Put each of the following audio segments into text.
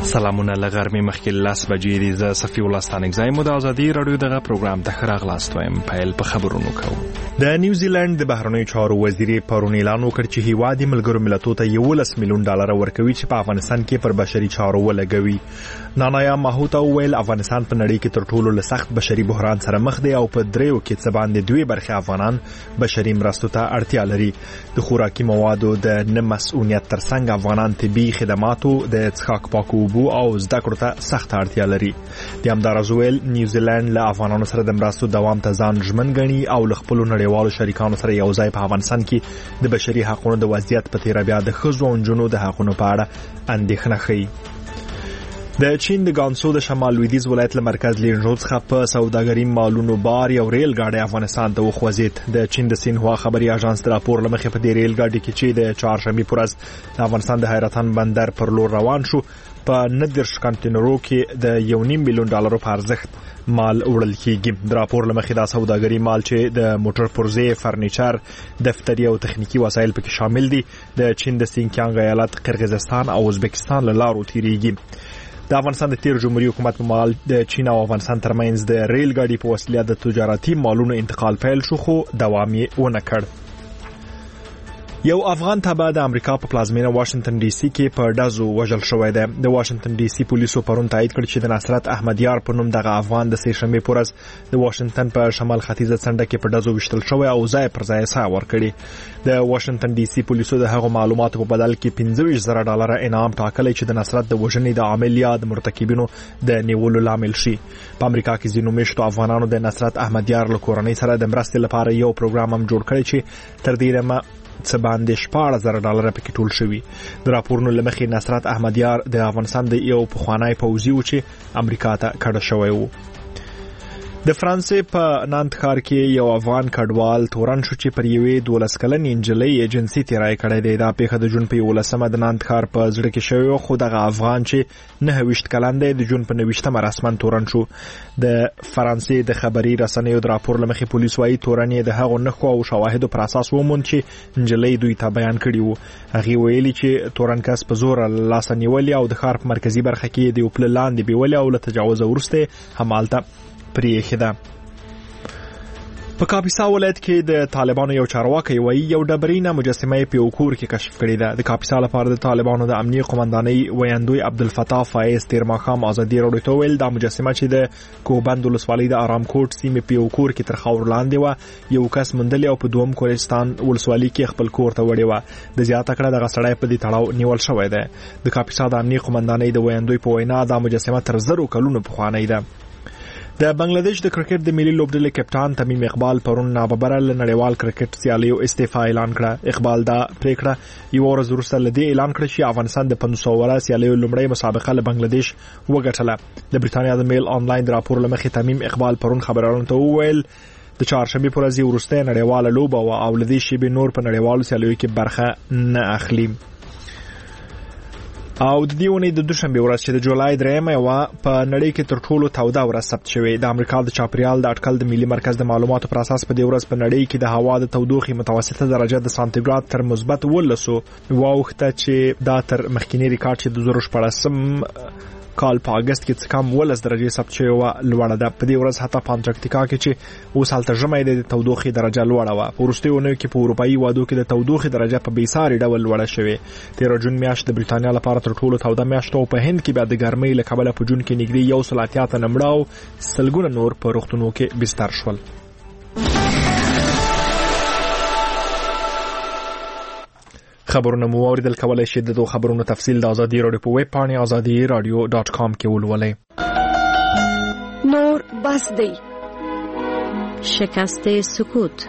سلامونه لغرمې مخکې 10 بجې دي. زه صفي الله ستانکزی مو د ازادي رادیو دغه پروګرام ته ښه راغلاست وایم. پیل په خبرونو کوو. د نیوزیلند د بهرنیو چارو وزیر پرون اعلان وکړ چې هیواد ملګرو ملتونو ته $11 میلیون ورکوي چې په افغانستان کې پر بشري چارو ولګوي. نانایا ماهوتا ویل افغانستان په نړۍ کې تر ټولو سخت بشري بحران سره مخ دی او په دریو کې څه باندې 2 برخه افغانان بشري مرستو ته اړتیا لري. د خوراکي موادو د نه مسؤلیت ترڅنګ افغانان طبي خدماتو د څښاک پاکو او زده کړو ته سخت اړتیا لري. د همدارس ویل نیوزیلند له افغانانو سره د مرستو دوام ته ځان ژمن ګڼي او له خپل نړیوالو شریکانو سره یو ځای په افغانستان کې د بشري حقوقو د وضعیت په تیر بیا د ښځو او نجونو د حقوقو په اړه اندېښنه ښيي. د چین د ګانسو د شمال لویدیځ ولایت له مرکز لینژو څخه په سوداګري مالونو بار یو ریل ګاډی افغانستان ته وخوځید. د چین د سینهوا خبري اژانس د راپور لمخې په دې ریل ګاډي کې چې د چهارشنبه پر ورځ د افغانستان د حیرتان بندر پر لور روان شو په 90 کنټینرو کې د $1.5 میلیون په ارزښت مال وړل کیږي. د راپور لمخې دا سوداګري مال چې د موټر پرزې، فرنیچر، دفتري او تخنیکی وسایل پکې شامل دي د چین د سینکیانګ ایالت، قرغیزستان او ازبکستان له لارو تیریږي. د افغانستان د تیر جمهوریت حکومت په مال د چین او افغانستان ترمنځ د ریل ګاډي په وسیله د تجارتي مالونو انتقال پیل شو خو دوام یې ونه کړ. یو افغان تابع د امریکا په پلازمینه واشنگټن ډي سي کې په ډزو وژل شوی دی. د واشنگټن ډي سي پولیسو پرون تایید کړ چې د نصرت احمد یار په نوم دغه افغان د سه شنبه پر ورځ د واشنگټن په شمال ختیځه څنډه کې په ډزو وشتل شوی او ځای پر ځای ساه ورکړي. د واشنگټن ډي سي پولیسو د هغو معلوماتو په بدل کې $25,000 انعام ټاکلی چې د نصرت د وژنې د عامل یا د مرتکبینو د نیولو لامل شي. په امریکا کې ځینو میشتو افغانانو د نصرت احمد یار له کورنۍ سره د مرستې لپاره یو پروګرام هم جوړ کړی چې تر دې دمه څه باندې $14,000 پکې ټول شوي. د راپورونو لمخې نصرت احمد یار د افغانستان د یو پخوانی پوځي و چې امریکا ته کډه شوی و. د فرانسې په نانت ښار کې یو افغان کډوال تورن شو چې پر یوې 12 کلنې نجلۍ جنسي تیری کړی دی. دا پیښه د جون په 11مه د نانت ښار په زړه کې شوې خو دغه افغان چې 29 کلن دی د جون په 29مه رسما تورن شو. د فرانسې د خبري رسنیو د راپور لمخې پولیس وايي تورن یې د هغو نښو او شواهدو پر اساس وموند چې نجلۍ دوی ته بیان کړي وو. هغه ویلي چې تورن کس په زور لاس نیولې او د ښار په مرکزی برخه کې د یو پل لاندې بیولې او له تجاوز وروسته همالته پریښه ده. په کاپیسا ولایت کې د طالبانو یو چارواکي وایي یو ډبرینه مجسمه په یو کور کې کشف کړې ده. د کاپیسا لپاره د طالبانو د امنیه قومندانۍ ویاندوی عبدالفتاح فایز تیر ماښام ازادي راډیو ته ویل دا مجسمه چې د کوبند ولسوالۍ د آرام کوټ سیمې په یو کور کې تر خاور لاندې و یو کس مندلې او په دوم کورستان ولسوالۍ کې خپل کور ته وړې و. د زیاته کړه دغه سړی په دې تړاو نیول شوی دی. د کاپیسا د امنیه قومندانۍ د ویاندوی په وینا دا مجسمه تر 0 کلونو پخوانۍ ده. د بنگلاديش د کرکټ د ملي لوبډلې کپټان تمیم اقبال پرون ناببره له نړیوال کرکټ سیالیو استعفا اعلان کړه. اقبال دا پریکړه یو ورځ وروسته له دې اعلان کړ چې افغانستان د 500 اوره سیالیو لومړی مسابقه له بنگلاديش وګټله. د بریتانیا د میل آنلاین د راپور لمخې تمیم اقبال پرون خبرونو ته وویل د چهارشنبه پر ورځ وروسته نړیواله لوبه او له دې شی به نور په نړیوالو سیالیو کې برخه نه اخلي. او د دیونې د دوشنبه ورځ چې د جولای 3 په نړۍ کې تر ټولو توده ورځ ثبت شوې. د امریکا د چاپریال د اټکل د ملي مرکز د معلوماتو پر اساس په دې ورځ په نړۍ کې د هوا د تودوخې متوسطه درجه د سانتیګراد تر مثبت 12 واوښته چې دا تر مخکینی ریکارډ چې د 2014 کال په اگست کې څه کم 12 درجه ثبت شوی و لوړه ده. په دې ورځ حتی په انټارکټیکا کې چې اوس هلته ژمی د تودوخې درجه لوړه و. په وروستیو اونیو کې په اروپایي وادو کې د تودوخې درجه په بیساري ډول لوړه شوې. 13 جون میاشت د بریتانیا لپاره تر ټولو توده میاشت او په هند کې بیا د ګرمۍ له کبله په جون کې نږدې 180 تنه مړه او سلګونه نور په روغتونونو کې بستر شول. خبرونه مو اوریدل کولای شئ د خبرونو تفصیل د ازادي راډیو په ویب پاڼه azadiradio.com کې ولولئ. نور بس دی شکست سکوت.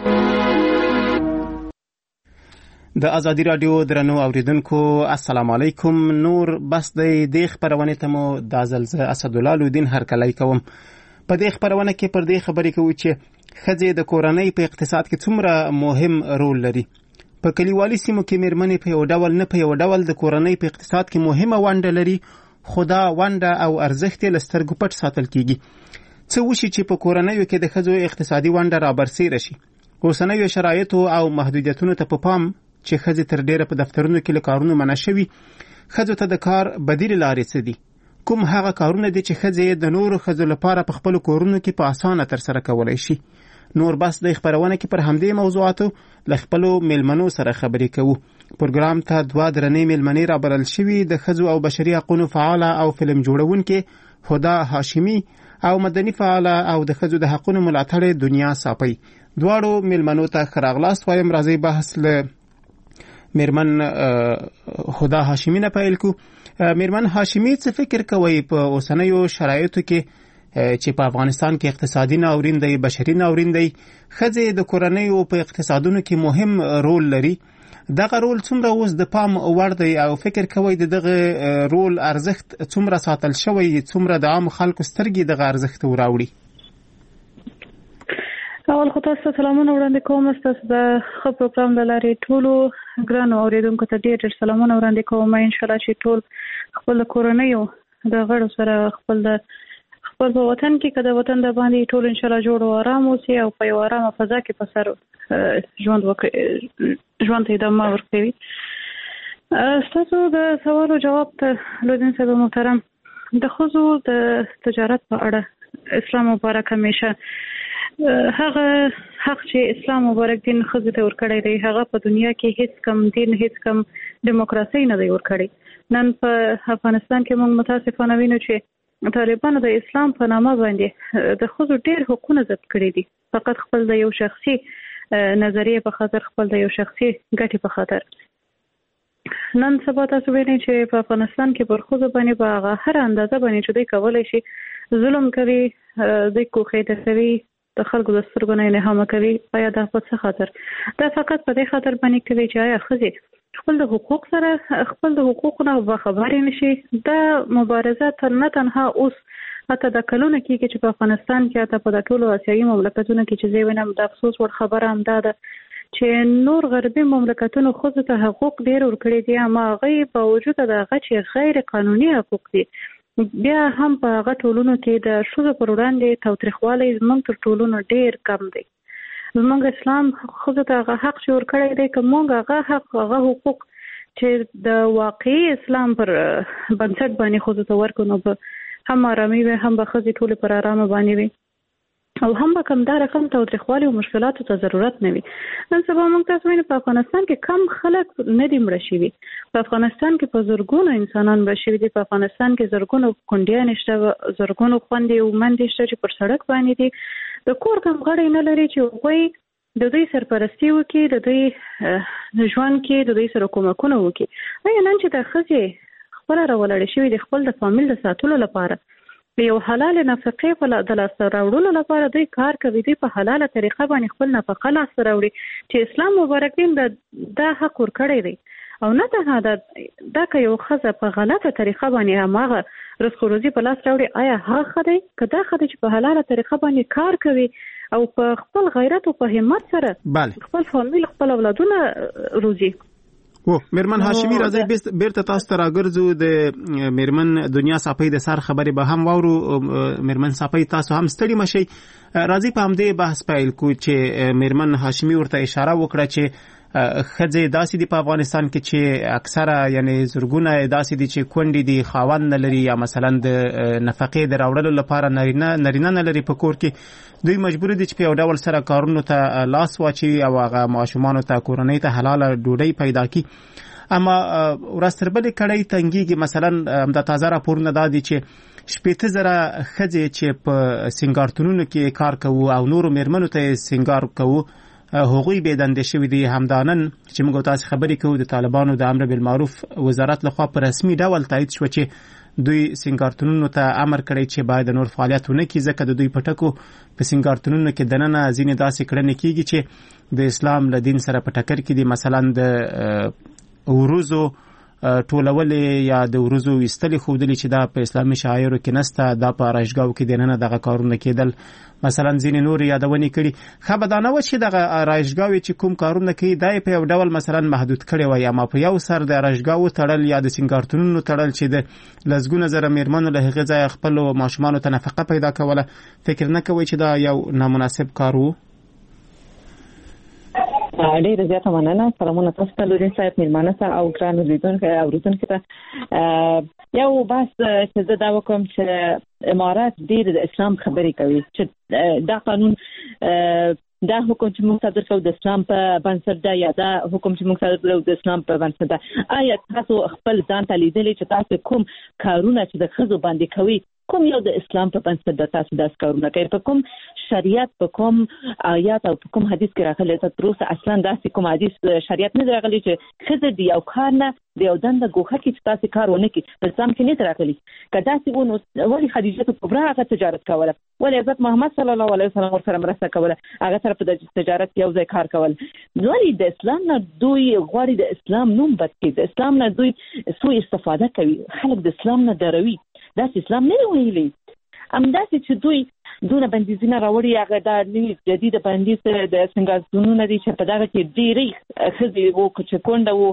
د ازادي راډیو درنو اوریدونکو السلام علیکم. نور بس دی د خبرونه ته مو د زلزلې اسد الله لودین هرکلی کوم. په دې خبرونه کې پر دې خبرې کوي چې خځې د کورنۍ په اقتصاد کې څومره مهم رول لري. په کلیوالي سیمو کې مېرمنې په یو ډول نه په یو ډول د کورنۍ په اقتصاد کې مهمه ونډه لري خو دا ونډه او ارزښت یې له سترګو پټ ساتل کیږي. څه وشي چې په کورنیو کې د ښځو اقتصادي ونډه رابرسېره شي. اوسنیو شرایطو او محدودیتونو ته په پام چې ښځې تر ډېره په دفترونو کې له کارونو منع شوي، ښځو ته د کار بدیل لارې څه دي؟ کوم هغه کارونه دي چې ښځې د نورو ښځو لپاره په خپلو کورونو کې په اسانه ترسره کولی شي. نور بس د خبرونه کې پر همدې موضوعاتو له خپلو میلمنو سره خبرې کوو. پروګرام ته 2 درنې میلمنې رابلل شوي د ښځو او بشري حقوقو فعاله او فلم جوړونکې هدا هاشمي او مدني فعاله او د ښځو د حقوقو ملاتړ دنیا صافي. دواړو میلمنو ته ښه راغلاست وایم. راځي بحث له میرمن هدا هاشمي نه پیل کو. میرمن هاشمي څه فکر کوي په اوسنیو شرایطو کې چې په افغانستان کې اقتصادي ناورین دی، بشري ناورین دی، ښځې د کورنیو په اقتصادونو کې مهم رول لري. دغه رول څومره اوس د پام وړ دی او فکر کوي د دغه رول ارزښت څومره ساتل شوی، څومره د عام خلکو سترګې دغه ارزښت وراوړي؟ اول خو تاسو سلامونه وړاندې کوم. تاسو د خپل پروګرام د لارې ټولو ګرانو اوریدونکو ته ډېر سلامونه وړاندې کوم. ان شاء الله چې ټول خپل کورنیو د غړو سره خپل په وطن کې کده وطن د باندې ټول ان شاء الله جوړ او آرام اوسي او په یو آرامه فضا کې په سر ژوند ته ادامه ورکوي. تاسو د سوال او جواب ته لودین صاحب محترم، د ښځو د تجارت په اړه اسلام مبارک همیشه هغه حق چې اسلام مبارک دین ښځو ته ورکړی دی، هغه په دنیا کې هیڅ کم دین، هیڅ کم دیموکراسي نه دی ورکړی. نن په افغانستان کې موږ متاسفانه وینو چې طالبانو د اسلام په نامه باندې د ښځو ډېر حقوقونه ضبط کړي دي، فقط خپل د یو شخصي نظریه په خاطر، خپل د یو شخصي ګټې په خاطر. نن سبا تاسو وینئ چې په افغانستان کې پر ښځو باندې په هغه هر اندازه باندې چې دوی کولی شي ظلم کوي، دوی کوښښ کوي، د خلکو د سترګو نه نهامه کوي. آیا دا په څه خاطر؟ دا فقط په دې خاطر باندې کوي چې آیا ښځې خپل د حقوق سره خپل د حقوقو نه باخبرې نشي. دا مبارزه نه تنها اوس حتی د کلونه کېږي چې په افغانستان کې حتی په د ټولو اسیایي مملکتونو کې چې زه وینم د افسوس وړ خبره همدا ده چې نور غربي مملکتونو ښځو ته حقوق ډېر ورکړي دي، اما هغې په وجود د هغه چې غیر قانوني حقوق دي بیا هم په هغه ټولونو کې د ښځو پر وړاندې تاوتریخوالی زموږ تر ټولونو ډېر کم دی. زموږ اسلام ښځو ته هغه حق چې ورکړی دی که موږ هغه حق، هغه حقوق چې د واقعي اسلام پر بنسټ باندې ښځو ته ورکړو نو به هم آرامي وي، هم به ښځې ټولې پر آرامه باندې وي او هم به کم دا رقم تاوتریخوالي او مشکلاتو ته ضرورت نه وي. نن سبا موږ تاسو وینو په افغانستان کې کم خلک نه دي مړه شوي، په افغانستان کې په زرګونو انسانان مړه شوي دي، په افغانستان کې زرګونو کونډیانې شته، زرګونو خویندې او میندې شته چې پر سړک باندې دي، د کور کم غړی نه لري چې هغوی د دوی سرپرستي وکړي، د دوی ژوند کې د دوی سره کومکونه وکړي. آیا نن چې د ښځې خپله راولاړې شوي د خپل د فامیل د ساتلو لپاره یو حلال نفقې په د لاسته راوړلو لپاره دوی کار کوي، دوی په حلاله طریقه باندې خپل نفقه لاسته راوړي چې اسلام مبارک دین دا حق ورکړی دی. او نه تنها دا که یو ښځه په غلطه طریقه باندې هماغه رزق روزي په لاس راوړي، آیا هغه ښه دی که دا ښه دی چې په حلاله طریقه باندې کار کوي او په خپل غیرت او په همت سره خپل فامیل، خپل اولادونه روزي؟ میرمن هاشمي راځي بیرته تاسو ته راګرځو. د میرمن دنیا صافي د سر خبرې به هم واورو. میرمن صافي تاسو هم ستړي مشئ. راځي په همدې بحث پیل کو چې میرمن هاشمي ورته اشاره وکړه چې ښځې داسې دي په افغانستان کې چې اکثره یعنی زرګونه داسې دي چې کونډې دي، خاوند نه لري، یا مثلا د نفقې د راوړلو لپاره نارینه نه لري په کور کې. دوی مجبور دي چې په یو ډول سره کارونو ته لاس واچوي او هغه ماشومانو ته، کورنۍ ته حلاله ډوډۍ پیدا کړي. اما ورځ تر بلې کړۍ تنګېږي. مثلا همدا تازه راپورونه دا دي چې 80,000 ښځې چې په سینګارتونونو کې کار کوو او نورو میرمنو ته سینګار کوو هغوی بې دندې شوي دي. همدا نن چې موږ تاسو خبرې کوو د طالبانو د امر بالمعروف وزارت لخوا په رسمي ډول تایید شو چې دوی سینګارتونونو ته امر کړی چې باید نور فعالیت ونه کړي، ځکه د دوی په ټکو په سینګارتونونو کې دننه ځینې داسې کړنې کېږي چې د اسلام له دین سره په ټکر کې دي. مثلا د وروزو ټولولې یا د وروزو ویستلې ښودلې چې دا په اسلامي شعایرو کې نسته، دا په آرایشګاو کې دننه دغه کارونه کېدل. مثلا ځینې نور یادونې کړي. ښه به دا نه وه چې دغه آرایشګاوې چې کوم کارونه کوي دا یې په یو ډول مثلا محدود کړی وای، اما په یو سر د آرایشګاو تړل یا د سینګارتونونو تړل چې د لسګونه زره میرمنو له هغې ځایه خپلو ماشومانو ته نفقه پیدا کوله، فکر نه کوئ چې دا یو نامناسب کار و؟ ډېر زیاته مننه. سلامونه تاسو ته لورین صاحب، میلمانه ته او ګران اوریدونکو ته. یو بس چې زه دا وکم چې امارات ډېر د اسلام خبرې کوي چې دا قانون دا حکم چې موږ صادر کړو د اسلام په بنسټ ده یا دا حکم چې موږ صادر کړو د اسلام په بنسټ ده. آیا تاسو خپل ځان ته لیدلی چې تاسو کوم کارونه چې د ښځو باندې کوي کوم یو د اسلام په بنسټ ده تاسو داس کارونه کوي؟ په کوم شریعت په کوم آیات او په کوم حدیث کې راغلی ته تر اوسه اصلا داسې کوم حدیث شریعت نه راغلی چې ښځه د یو کار نه د یو دنده ګوښه کې چې تاسو کار ونه کړي په اسلام کې نه راغلی؟ که داسې و نو ولې خدیجه کبرا هغه تجارت کوله؟ ولې حضرت محمد صلی الله علیه وسلم ورسره مرسته کوله؟ هغه سره په تجارت یو ځای کار کول؟ ولې د اسلام نه دوی غواړي د اسلام نوم بد کړي؟ د اسلام نه دوی سوء استفاده کوي، خلک د اسلام نه دروي. داسې اسلام نه ویلي. همداسې چې دوی دونه بندیزونه راوړي، هغه دا نوي جدید بندیز د سنګارتونونه دي چې په دغه کې ډېرې ښځې وو چې کونډه وو،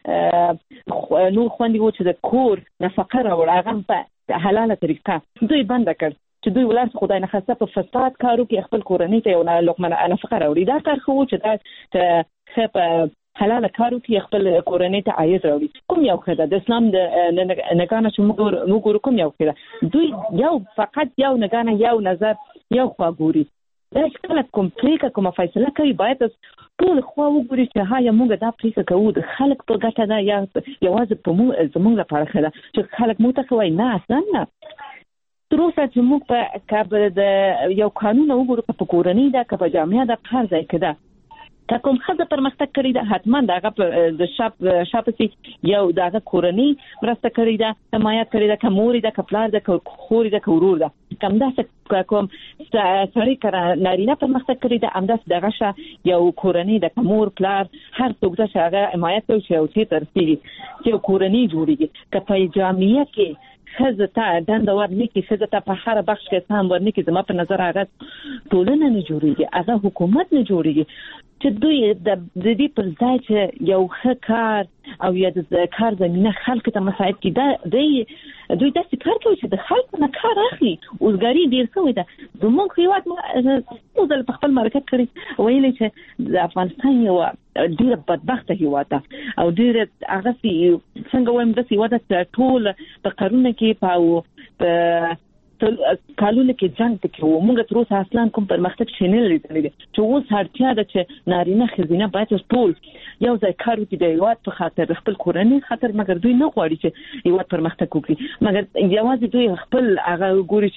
نور خوندې وو چې د کور نفقه راوړه، هغه په حلاله طریقه دوی بنده کړ چې دوی ولر خدای نه خاصه په فساد کارو کې خپل کورنۍ ته یو لقمه نفقه راوړي. دا کار خو چې دا په حلاله کارو کې خپل کورنۍ ته عاید راوړي. کوم یو خدای د اسلام د نگانه چې موږ کوم یو خدای؟ دوی یو فقط یو نگانه، یو نظر، یو خوا ګوري. دا چې کله کوم پریکړه کومه فیصله کوي باید ټول خوا وګوري چې ها یا موږ دا پریکړه کوو د خلک په ګټه ده یا یوازې په زموږ لپاره ښه ده چې خلک موږ ته کوي. نه اصلا نه. تر اوسه چې موږ په د یو قانون وګورو په کورنۍ ده که په جامعه ده په هر ځای کې ده که کوم ښځه پرمختګ کړی ده حتما د هغه د شاپسې یو د هغه کورنۍ مرسته کړې ده، حمایت کړې ده، که مور ده، که پلار ده، که خور ده، که ورور ده. که همداسې کوم سړی که نارینه پرمختګ کړی ده همداسې د هغه یو کورنۍ ده، که مور پلار هر څوک ده چې هغه حمایت کوي چې یو څه ته رسېږي، چې یو کورنۍ جوړېږي. که په جامعه کې ښځه ته دنده ورنکړي، ښځه ته په هر بخش کې سهم ورنکړي، زما په نظر هغه ټولنه نه جوړېږي، هغه حکومت نه جوړېږي. چې دوی د دې پر ځای چې یو ښه کار او یا د کار زمینه خلکو ته مساعد کړي، دوی داسې کار کوي چې د خلکو نه کار اخلي. اوزګاري ډېر شوې ده. زموږ هېواد څو ځله په خپل مرکه کړي ویلي چې د افغانستان یو ډېره بدبخته هېواد ده او ډېره هغسې څنګه وایم داسې هېواد ده چې ټول په قرونه کې په کالونه کې جنگ پکې وو. موږ تر اوسه اصلا کوم پرمختګ شي نه لیدلی دی چې اوس اړتیا ده چې نارینه ښځینه باید ټول یو ځای کار وکړي د هېواد په خاطر، خپل کورنۍ خاطر. مګر دوی نه غواړي چې هېواد پرمختګ وکړي، مګر یوازې دوی خپل هغه ګوري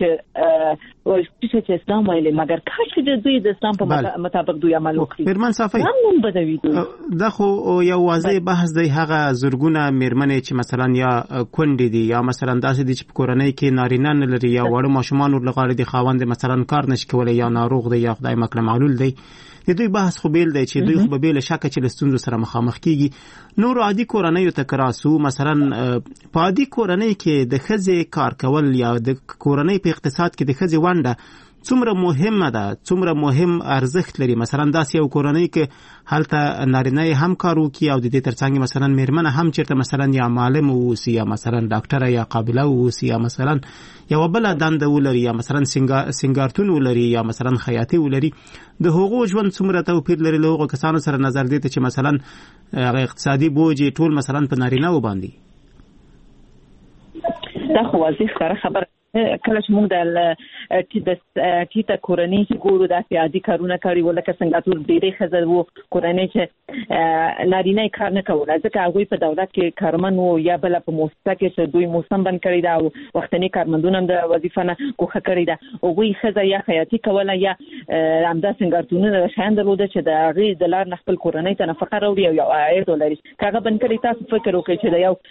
چې اسلام ویلي، مګر کاش دوی د اسلام په مطابق دوی عمل وکړي. میرمن صافی، هم بدوي دوی. دا خو یو واضح بحث دی. هغه زرګونه میرمنې چې مثلا یا کونډې دي یا مثلا داسې دي چې په کورنۍ کې نارینه نه لري یا وړو ماشومان ورلغاړي دي، خاوند مثلا کار نشي کولای یا ناروغ دی یا خدای مکړه معلول دی. د دوی بحث خو بیل دی چې دوی خو به بیل شک چې لستونزو سره مخامخ کیږي. نور عادي کورنۍ ته کراسو مثلا په عادي کورنۍ کې د ښځې کار کول یا د کورنۍ په اقتصاد کې د ښځې ونډه څومره مهمه ده، څومره مهم ارزښت لري؟ مثلا داسې یو کورنۍ کې هلته نارینه هم کار وکړي او د دې ترڅنګ مثلا میرمنه هم چېرته مثلا یا معلم اوسي یا مثلا ډاکټره یا قابله اوسي یا مثلا یو بل دنده ولري یا مثلا سنگارتون ولري یا مثلا خیاطي ولري. د هغو ژوند څومره توپیر لري له هغو کسانو سره نظر دی ته چې مثلا هغه اقتصادي بوج ټول مثلا په نارینه وباندي؟ دا خو واضح خبره. کله چې موږ د ټیټه کورنۍ چې ګورو داسې عادي کارونه کوي ولکه څنګه ټول ډېرې ښځې وو کورنۍ چې نارینه کار نه کوله ځکه هغوی په دولت کې کارمن وو یا بله په موسسه کې چې دوی موسم بند کړی ده او وختني کارمندونه هم د وظیفه نه ګوښه کړې ده. هغوی ښځه یا خیاطي کوله یا همدا سنګارتونونه شیان درلوده چې د هغې د لار نه خپل کورنۍ ته نفقه راوړي او یو عاید ولري. که هغه بند کړي تاسو فکر وکړئ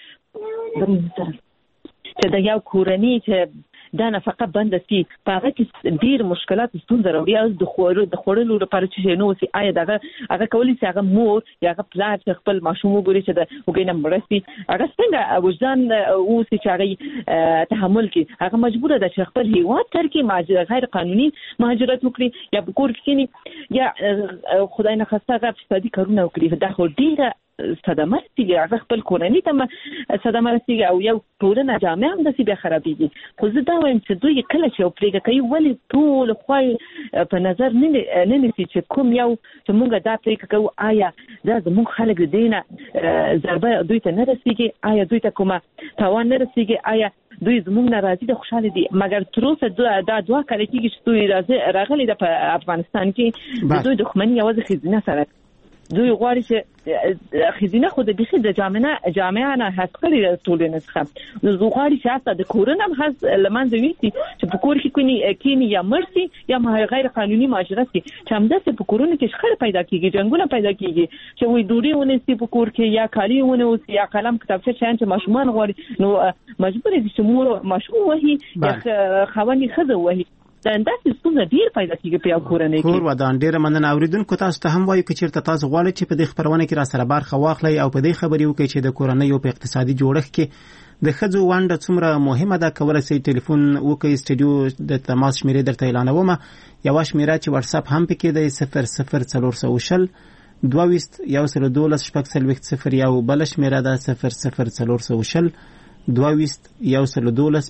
چې د یو کورنۍ چې دا نفقه بند شي په هغه کې ډېر مشکلات ستونزه راوړي. او د خوړلو لپاره چې نو سي آیا هغه کولی شي هغه مور یا هغه پلار چې خپل ماشوم وګوري چې د هغې نه مړه شي هغه څنګه وجدان اوسي چې هغه تحمل کړي؟ هغه مجبوره ده چې خپل هېواد ترکي غیر قانوني مهاجرت وکړي یا په کور کې کښېني یا خدای نخواسته هغه اقتصادي کارونه وکړي. دا خو ډېره صدمه رسیږي، هغه خپل کورنۍ ته صدمه رسیږي او یو ټولنه جامعه هم داسې بیا خرابېږي. خو زه دا وایم چې دوی کله چې یو پرېکړه کوي ولې ټول خوا په نظر نه نیسي چې کوم یو چې موږ دا پرېکړه کوو آیا دا زموږ خلک د دې نه ضربه دوی ته نه رسیږي، آیا دوی ته کومه تاوان نه رسیږي، آیا دوی زموږ نه راضي د خوشاله دي. مګر تر اوسه دا دوه کاله کېږي چې دوی راغلي د افغانستان کې د دوی دښمني یوازې ښځینه سره دوی غواړي چې ښځینه خو د بېخي د جامعه نه حذف کړي د ټولنې څخه. نو زه غواړي چې حتی د کورونه هم له منځه یوسي چې په کور کې کیني یا مړ سي یا غیر قانوني مهاجرت سي، چې همداسې په کورونو کې شخړې پیدا کېږي، جنګونه پیدا کېږي چې وایي ډوډۍ ونیسي په کور کې یا کالي ونیسي یا قلم کتابچه شیان چې ماشومان غواړي، نو مجبور دي چې مور ماشوم وهي یا خاوند ښځه وهي. دا انداسې ستونزه ډېر پیدا کېږي په یو کورنۍ کې. ودان ډېره مننه. اوریدونکو تاسو ته هم وایو که چېرته تاسو غواړئ چې په دې خپرونه کې راسره برخه واخلئ او په دې خبرې وکړئ چې د کورنۍ په اقتصادي جوړښت کې د ښځو ونډه څومره مهمه ده، کولی شئ ټلیفون وکړئ. سټډیو د تماس شمیرې درته اعلانومه. یوه شمیره چې واتساپ هم پکې دی 00420 22 112 640 بله شمیره ده 00420 22 112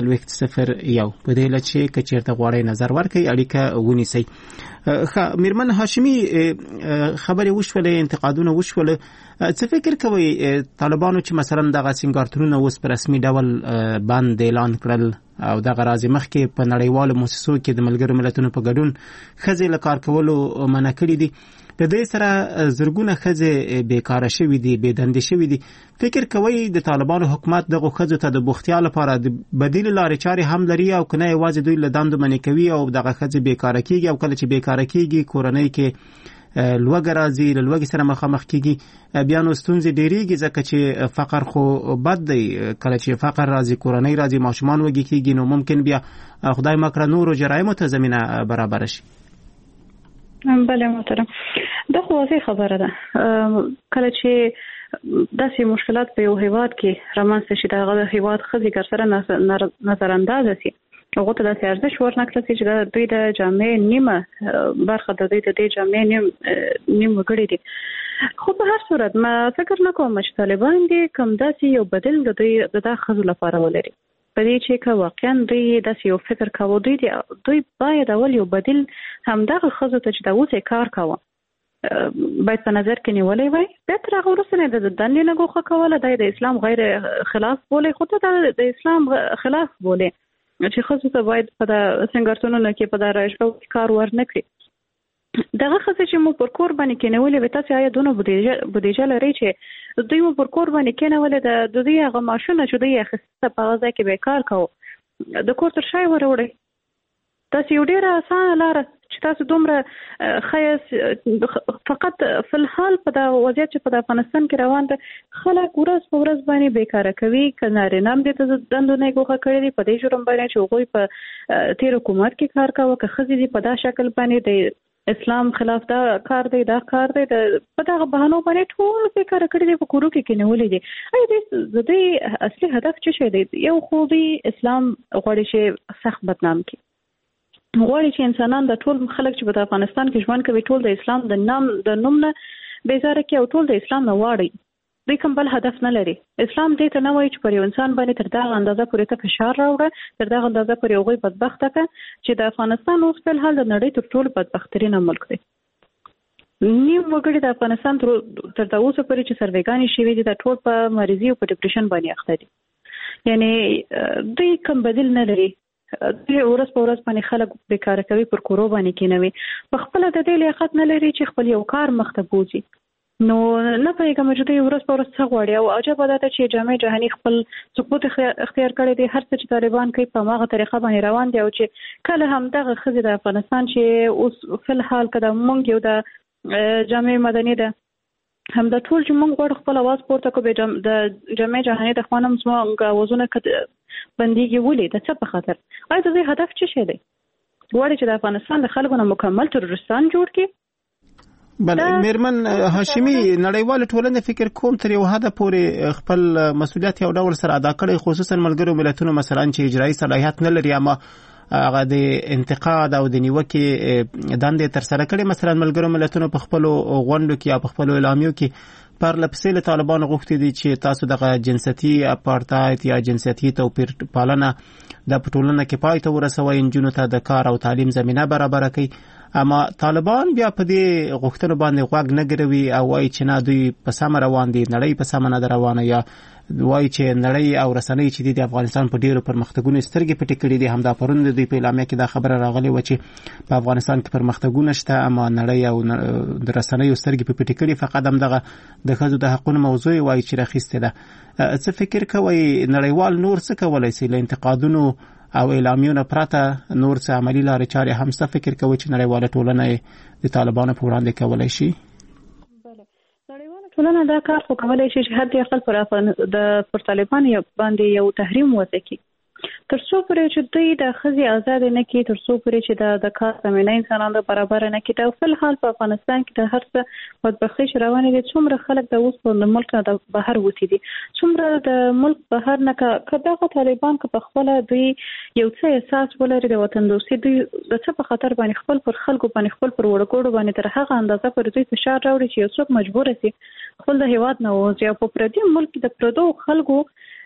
540 په دې لچ کې چیرته غواړئ نظر ورکړئ اړیکه ونیسئ. میرمن هاشمی خبرې وشولې، انتقادونه وشول، څه فکر کوئ طالبانو چې مثلا دغه سنگارتونونه اوس په رسمي ډول بند اعلان کړل او دغه راځي مخکې په نړیوالو مؤسسو کې د ملګرو ملتونو په ګډون ښځې له کار کولو منع کړي دي، د دې سره زرګونه ښځې بیکاره شوي دي، بې دندې شوي دي. فکر کوئ د طالبانو حکومت دغه ښځو ته د بوختیا لپاره د بدیل لارې چارې هم لري او کنه یوازې دوی له دندو منع کوي او دغه ښځې بیکاره کیږي او کله چې بیکاره کیږي کورنۍ کې لوږه راځي، له لوږې سره مخامخ کیږي، بیا نو ستونزې ډېرېږي ځکه چې فقر خو بد دی. کله چې فقر راځي، کورنۍ راځي، ماشومان وږي کیږي، نو ممکن بیا خدای مکړه نورو جرایمو ته زمینه برابر شي. بله محترم، دا خو واضح خبره ده. کله چې داسې مشکلات په یو هیواد کې رامنځته شي، دغه هیواد ښځې ګرسره نظر اندازه شي، هغه ته داسې ارزښت ورنکړل شي چې دوی د جامعې نیمه برخه د دوی د دې جامعې نیم وګړي دي. خو په هر صورت ما فکر نه کوم چې طالبان دي کوم داسې یو بدیل د دوی د ښځو لپاره ولري. په دې چې که واقعا دوی داسې یو فکر کاوه، دوی باید اول یو بدیل همدغه ښځو ته چې دا اوس یې کار کاوه باید په نظر کې نیولې وای. بیا تر هغه وروسته نه د دندې نه ګوښه کوله، دا د اسلام غیر خلاف بولي، خو ته د اسلام خلاف بولي چې ښځو ته باید په سنګارتونونو کې په رایشګاو کې کار ورنه کړي. دغه ښځې چې مو پر کور باندې کېنولې وي، تاسې آیا دونه بودیجه لرئ چې دوی مو پر کور باندې کېنولې د دوی هغه معاشونه چې دوی یې اخیسته په هغه ځای کې به یې کار کوو، د کور تر شا یې وروړئ. تاسې یو ډېره اسانه لاره چې تاسو دومره ښایست فقط فی الحال په دا وضعیت چې په افغانستان کې روان ده، خلک ورځ په ورځ باندې بیکاره کوي. که نارینه هم دې ته دندو نه ګوښه کړي دي په دې جرم باندې چې هغوی په تېر حکومت کې کار کوه، که ښځې دي په دا شکل باندې د اسلام خلاف دا کار دی په دغه بهانو باندې ټول بیکاره کړي دي، په کورو کې کېنولي دي. ایا د دوی اصلي هدف څه شی دی؟ یو خو دوی اسلام غواړي چې سخت بدنام کړي، غواړي چې انسانان د ټول خلک چې په افغانستان کې ژوند کوي ټول د اسلام د نوم نه بیزاره کړي او ټول د اسلام نه واړي. دوی کوم بل هدف نه لري. اسلام دې ته نه وایي چې پر یو انسان باندې تر دغه اندازه پورې ته فشار راوړه، تر دغه اندازه پورې هغوی بدبخته کړه چې د افغانستان اوس په حال د نړۍ تر ټولو بدبخترینه ملک دی. نیم وګړي د افغانستان تر اوسه پورې چې سروېګانې شوي دي دا ټول په مریضي او په ډپریشن باندې اخته دي. یعنی دوی کوم بدیل نه لري. دوی ورځ په ورځ باندې خلک بیکاره کوي، پر کورو باندې کېنوي، په خپله د دې لیاقت نه لري چې خپل یو کار مخته بوځي. نو نه پوهېږم چې دوی ورځ په ورځ څه غواړي. او عجبه دا ده چې جامع جهاني خپل سقوط اختیار کړی دی، هر څه چې طالبان کوي په هماغه طریقه باندې روان دی، او چې کله همدغه ښځې د افغانستان چې اوس فی الحال که د مونږ یو د جامع مدني ده همدا ټول چې مونږ غواړو خپل اواز پورته کړو، د جامع جهاني د خوا نه زموږ اوازونه بندېږي. ولې؟ د څه په خاطر؟ آیا د دوی هدف څه شی دی؟ غواړي چې د افغانستان د خلکو نه مکمل تروریستان جوړ کړي؟ بله میرمن هاشمی، نړیوال ټولنې فکر کوم تر یو حده پورې خپل مسؤلیت یو ډول سره ادا کړی، خصوصا ملګرو ملتونو مثلا چې اجرایي صلاحیت نه لري اما هغه د انتقاد او د نیوکې دندې تر سره کړي. مثلا ملګرو ملتونو په خپلو غونډو کې یا په خپلو اعلامیو کې پرلپسې له طالبانو غوښتي دي چې تاسو دغه جنسيتي اپارټاید یا جنسيتي توپیر پالنه د ټولنه کې پای ته ورسوي، نجونو ته د کار او تعلیم زمينه برابر کړي. اما طالبان بیا په دې غوښتنو باندې غوږ نه ګروي او وایي چې نه دوی په سم روان دي، نړۍ په سم نه روانه، یا وایي چې نړۍ او رسنۍ چې د افغانستان په ډیرو پرمختګونو سترګې پټې کړې دي. همدا پرون د په اعلامیه کې دا خبره راغلې و چې په افغانستان کې پرمختګونه شته اما نړۍ او د رسنۍ سترګې پټې کړې. فقط هم دغه د ښځو د حقوقو موضوع وایي چې راخیسته ده. څه فکر کوي نړیوال نور څه کولای شي له انتقادونو او اعلامیونو پرته نور څه عملی لارې چارې هم څه فکر کوي چې نړیواله ټولنه د طالبانو په وړاندې کولای شي؟ ټولنه دا کار خو کولای شي چې هر دی خپل پر طالبان باندې یو تحریم وځي، تر څو پورې چې دوی د ښځې آزاد نه کړي، تر څو پورې چې د کار زمینه انسانانو برابر نه کړي. او فل حال په افغانستان کې د هر څه بدبختي روانه دي. څومره خلک د اوس په ملک نه بهر وتی دي، څومره د ملک بهر نه کداغه طالبان که په خپل دوی یو څه احساس ولري د وطن دوستي، دوی د څه په خطر باندې خپل پر خلکو باندې خپل پر وړکوړو باندې تر هغه اندازه پر دوی فشار راوړي چې یو څوک مجبور شي خپل د هیواد نه وځي. او په پردي ملک د پردو خلکو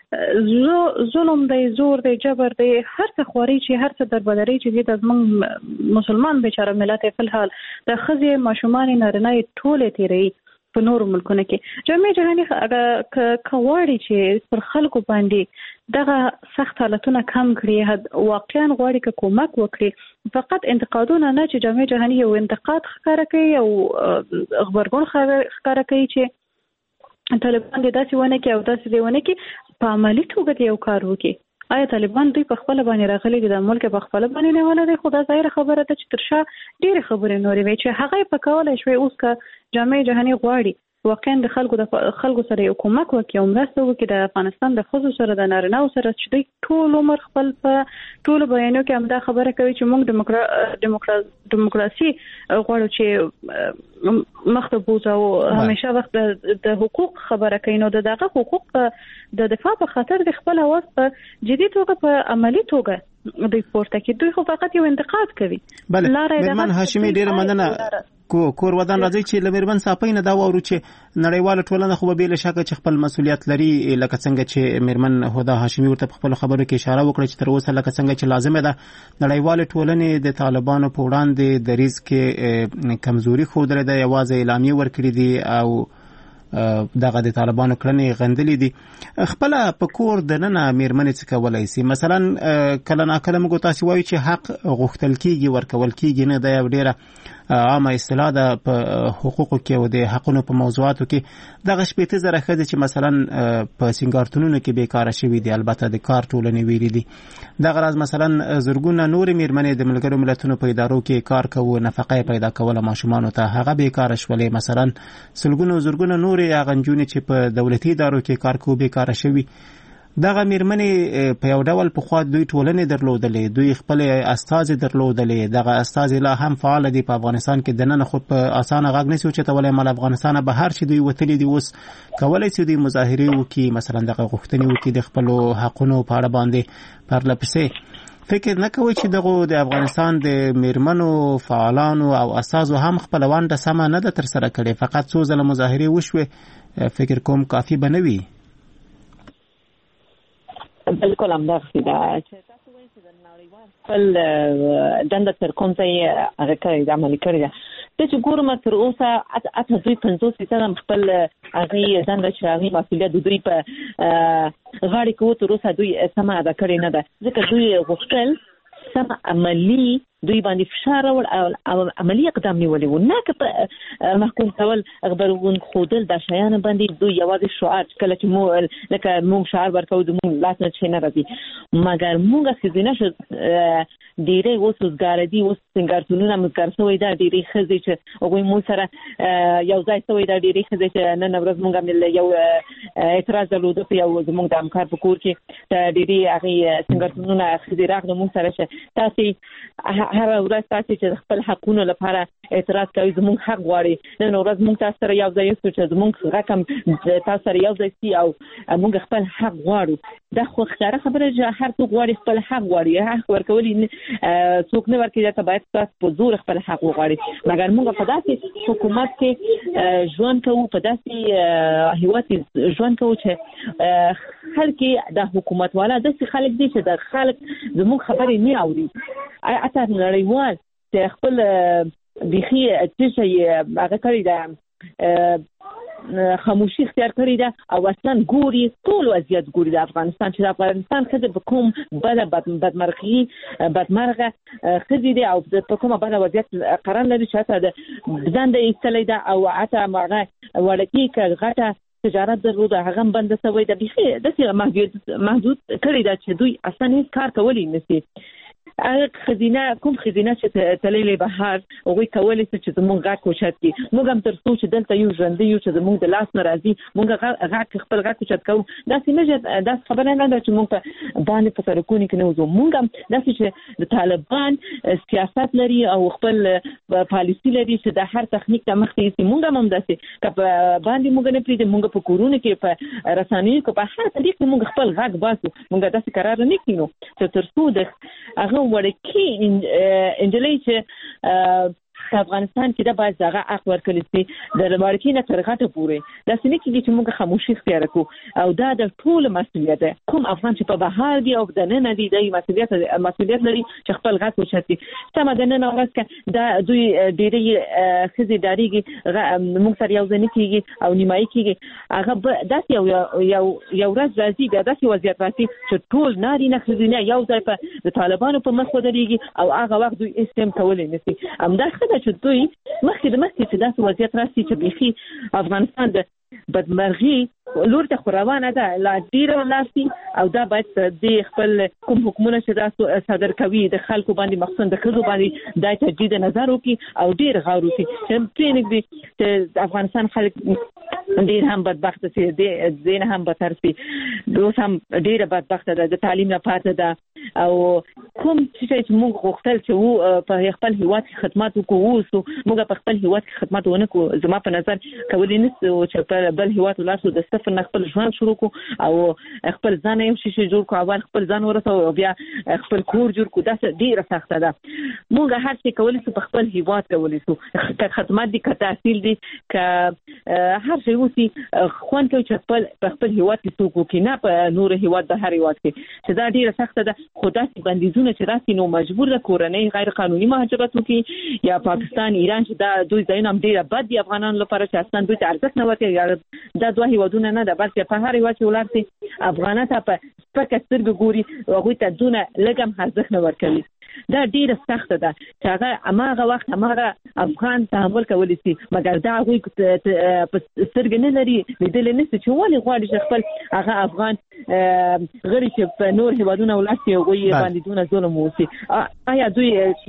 ظلم دی، زور دی، جبر دی، هر څه خوري چې هر څه دربدري چې د زمون مسلمان بیچاره ملت په حال د خزي ماشومان نارینه ټوله تیری په نور ملکونو کې جامع جهاني کواړي چې پر خلکو باندې دغه سخت حالتونه کم کړي، واقعا غواړي که کومک وکړي. فقط انتقادونه نه چې جامع جهاني یو انتقاد ښکاره کوي او خبرګون ښکاره کوي چې طالبان د داسې ونه کې او داسې دی ونه کې په عملي توګه یو کار وکړي. آیا طالبان دوی په خپل باندې راغلي دي د ملک په خپل باندې نه ولري؟ خو دا ظاهر خبره ده چې ترشا ډېر خبرې نورې وي چې هغه په کولای شوی اوس کا جامع جهاني غواړي واقعا د خلکو سره یو کومک وکړي او مرسته وکړي د افغانستان د ښځو سره د نارینه‌و سره چې دوی ټول عمر خپل په ټولو بیانو کې همدا خبره کوي چې موږ دیموکراسي غواړو چې مخته بوځو او همیشه وخت د حقوق خبره کوي. نو دغه حقوق د دفاع په خاطر د خپل اواز په جدي توګه په عملی توګه دوی پورته کوي. دوی خو فقط یو انتقاد کوي. بله مرمن هاشمي ډیره مننه. کور ودان راځي چې لمرمن صاحب نه دا وورو چې نړیواله ټولنه خو به له شک چې خپل مسولیت لري، لکه څنګه چې مرمن هدا هاشمي ورته خپل خبرو کې اشاره وکړه چې تر اوسه لکه څنګه چې لازمه ده نړیواله ټولنه د طالبانو په وړاندې د ریسک کمزوري خوده ده، یوازې اعلامیه ورکړي دي او دغه د طالبانو کړنې غندلې دي. خپل په کور د ننه میرمنې څه کولای شي؟ مثلا کله ناکله موږ تاسو وایو چې حق غوښتل کیږي ورکول کیږي، نه دا ډیره عامه اصطلاح ده په حقوقو کې او د حقونو په موضوعاتو کې. دغه شپېته زره ښځې چې مثلا په سنگارتونونو کې بیکاره شوي دي، البته د کار ټولنې ویلي دي، دغه راز مثلا زرګونه نورې میرمنې د ملګرو ملتونو په ادارو کې کار کوي، نفقه پیدا کوله ماشومانو ته، هغه بیکاره شولې. مثلا سلګونه زرګونه نورې هغه نجونې چې په دولتي ادارو کې کار کوي بیکاره شوي. دغه میرمنې په یو ډول په خوا دوی ټولنې درلودلې، دوی خپل استازي درلودلې، دغه استازي لا هم فعال دي په افغانستان کې. دننه خو په اسانه غږ نشي چې تولې مال افغانستان به هر شي دوی وتلې دي، اوس کولای شي دوی مظاهره وکړي، مثلا دغه غوښتنې وکړي د خپل حقونو په اړه باندې پرلپسې. فکر نه کوي چې دغه د افغانستان د میرمنو فعالانو او اساسو هم خپل ونده سم نه د تر سره کړي، فقط څو ځله مظاهره وشوي، فکر کوم کافي بنوي؟ بالکل همدغسې ده چې تاسو وایئ چې د نړیوال خپل دنده تر کوم ځای هغه کړې ده، عملي کړې ده. زه چې ګورم تر اوسه اته دوی 50% خپل هغې دنده چې هغې مسؤلیت د دوی په غاړې کې و، تر اوسه دوی سمه ادا کړې نه ده، ځکه دوی غوښتل سمه عملي دوی باندې فشار او عملی اقدام نیولې و، نه که محکوم کول خبرون خودل د شیانو باندې دوی یوازې شعار کله چې مو لکه موږ شعار ورکوو د موږ لاس نه شي نه راځي، مګر موږ ښځینه شو ډېری اوس وزګاره دي، اوس سنګارتونونه مزګار شوی ده، ډېرې ښځې چې هغوی موږ سره یو ځای شوی ده، ډېرې ښځې چې نن ورځ موږ یو اعتراض درلوده په یو زموږ د همکار په کور کې ډېرې هغې سنګارتونونه ښځې راغله موږ سره چې تاسې هر ورځ تاسې چې خپل حقونو لپاره اعتراض کوي زموږ حق غواړي نن ورځ موږ تاسو سره یو ځای یو چې زموږ رقم تاسو سره یو ځای سي او موږ خپل حق غواړو دا خو ښکاره خبره چې هر څوک غواړي خپل حق غواړي حق ورکول څوک نه ورکوي ته باید تاسو په زور خپل حق وغواړي مګر موږ په داسې حکومت کې ژوند کوو په داسې هیواد کې ژوند کوو چې خلک د حکومت والا داسې خلک دي چې د خلک زموږ خبرې نه اوري اته نړیوال چې خپل بيخي چې هغه کړی دا خاموشي اختیار کړی دا او اصلا ګوري ټول وضعیت ګوري د افغانستان چې د افغانستان خدای په کوم بدمرغه خدای دی او په کومه بل وضعیت قرار لري چې د ځان د ایستلې دا او اته ماغه ولکې غټه تجارت درلوده هغه بند شوی د بيخي د محدود کړی دا چې دوی اصلا هیڅ کار کولی نشي خزینه چې تللې بهر هغه کولای شي چې زموږ غاک کوشت کی موږ هم تر څو چې دلته یو ژوند یو چې زموږ د لاس ناراضي موږ غاک خپل غاک کوشت کوو دا سیمه دا خبره نه ده چې موږ په باندې په سرکونی کې نه وځو موږ هم دا چې د طالبان سیاست لري او خپل پالیسی لري چې د هر تخنیک ته مخ ته موږ هم داسې کپ باندې موږ نه پریږدو موږ په کورونه کې په رسنیو کې په هر طریق موږ خپل غاک باسو موږ داسې قرار نه کینو چې تر څو د هغه ورکی انجلۍ چې افغانستان کې د باز دغه حق ورکړل شي د ورکی نه تر غټه پورې دا سنې کې چې موږ خاموشي اختیار کوو او دا د ټول مسؤلیت ده کوم افغان چې په بهر دی او د نن دی د مسؤلیت لري چې خپل غږ وشتي سم د نن اورس کې دا دوی ډېری خزي داریږي موږ سره یو ځنې کېږي او نیمایي کېږي هغه داسې یو ورځ راځي دا داسې وضعیت راځي چې ټول نارینه خزینه یو ځای په د طالبانو په مخ ودرېږي او هغه وخت دوی استم کولای نشي همدا چې دوی مخکې چې داسې وضعیت راسي چې بيخي افغانستان د بدمرغي لور ته روانه ده لا ډیره لاسي او دا باید د خپل کوم حکومت چې تاسو صدر کوي د خلکو باندې مخصوص د خلکو باندې د تجدید نظر وکي او ډیر غور وکي چې پرېنګ دي چې افغانستان خلک ډیر هم بدبخت دي دین هم بدتر دي دوی هم ډیر بدبخت ده د تعلیم نه پاتې ده او کوم چې موږ غوښتل چې په خپل هیواد خدمات وکړو موږ په خپل هیواد خدمات ونکو زما په نظر کولای نشو چې په بل هیواد ولاسو د صفر نه خپل ژوند شروع کو او خپل ځان یو شي جوړ کو اول خپل ځان ورته او بیا خپل کور جوړ کو دا ډیره سخته ده موږ هر څه کولای شو په خپل هیواد کولای شو خدمات دي که تحصیل دي که هر شی وسی خوان کوي چې په خپل هیواد کې څوک وکینه په نور هیواد به هر هیواد کې چې دا ډیره سخته ده خدای بندیزونه چې راسي نو مجبور ده کورنۍ غیر قانوني مهاجرت وکړي یا پاکستان ایران چې دا دوی ځایونه هم ډیره بد دي افغانانو لپاره چې اصلا دوی ته ارزښت نه ورکوي دا دوه هیوادونه نه ده بلکې په هر هیواد چې ولاړ شي افغانان ته په سپکه سترګه ګوري هغوی ته دونه لږ هم ارزښت نه ورکوي دا ډیره سخته ده چې هغه هماغه وخت هماغه افغان تحمل کولی شي مګر دا هغوی په سترګې نه لري لیدلی نه شي چې ولې غواړي چې خپل هغه افغان غړي چې په نور هیوادونه ولاړ شي هغوی باندې دونه ظلم وشي آیا دوی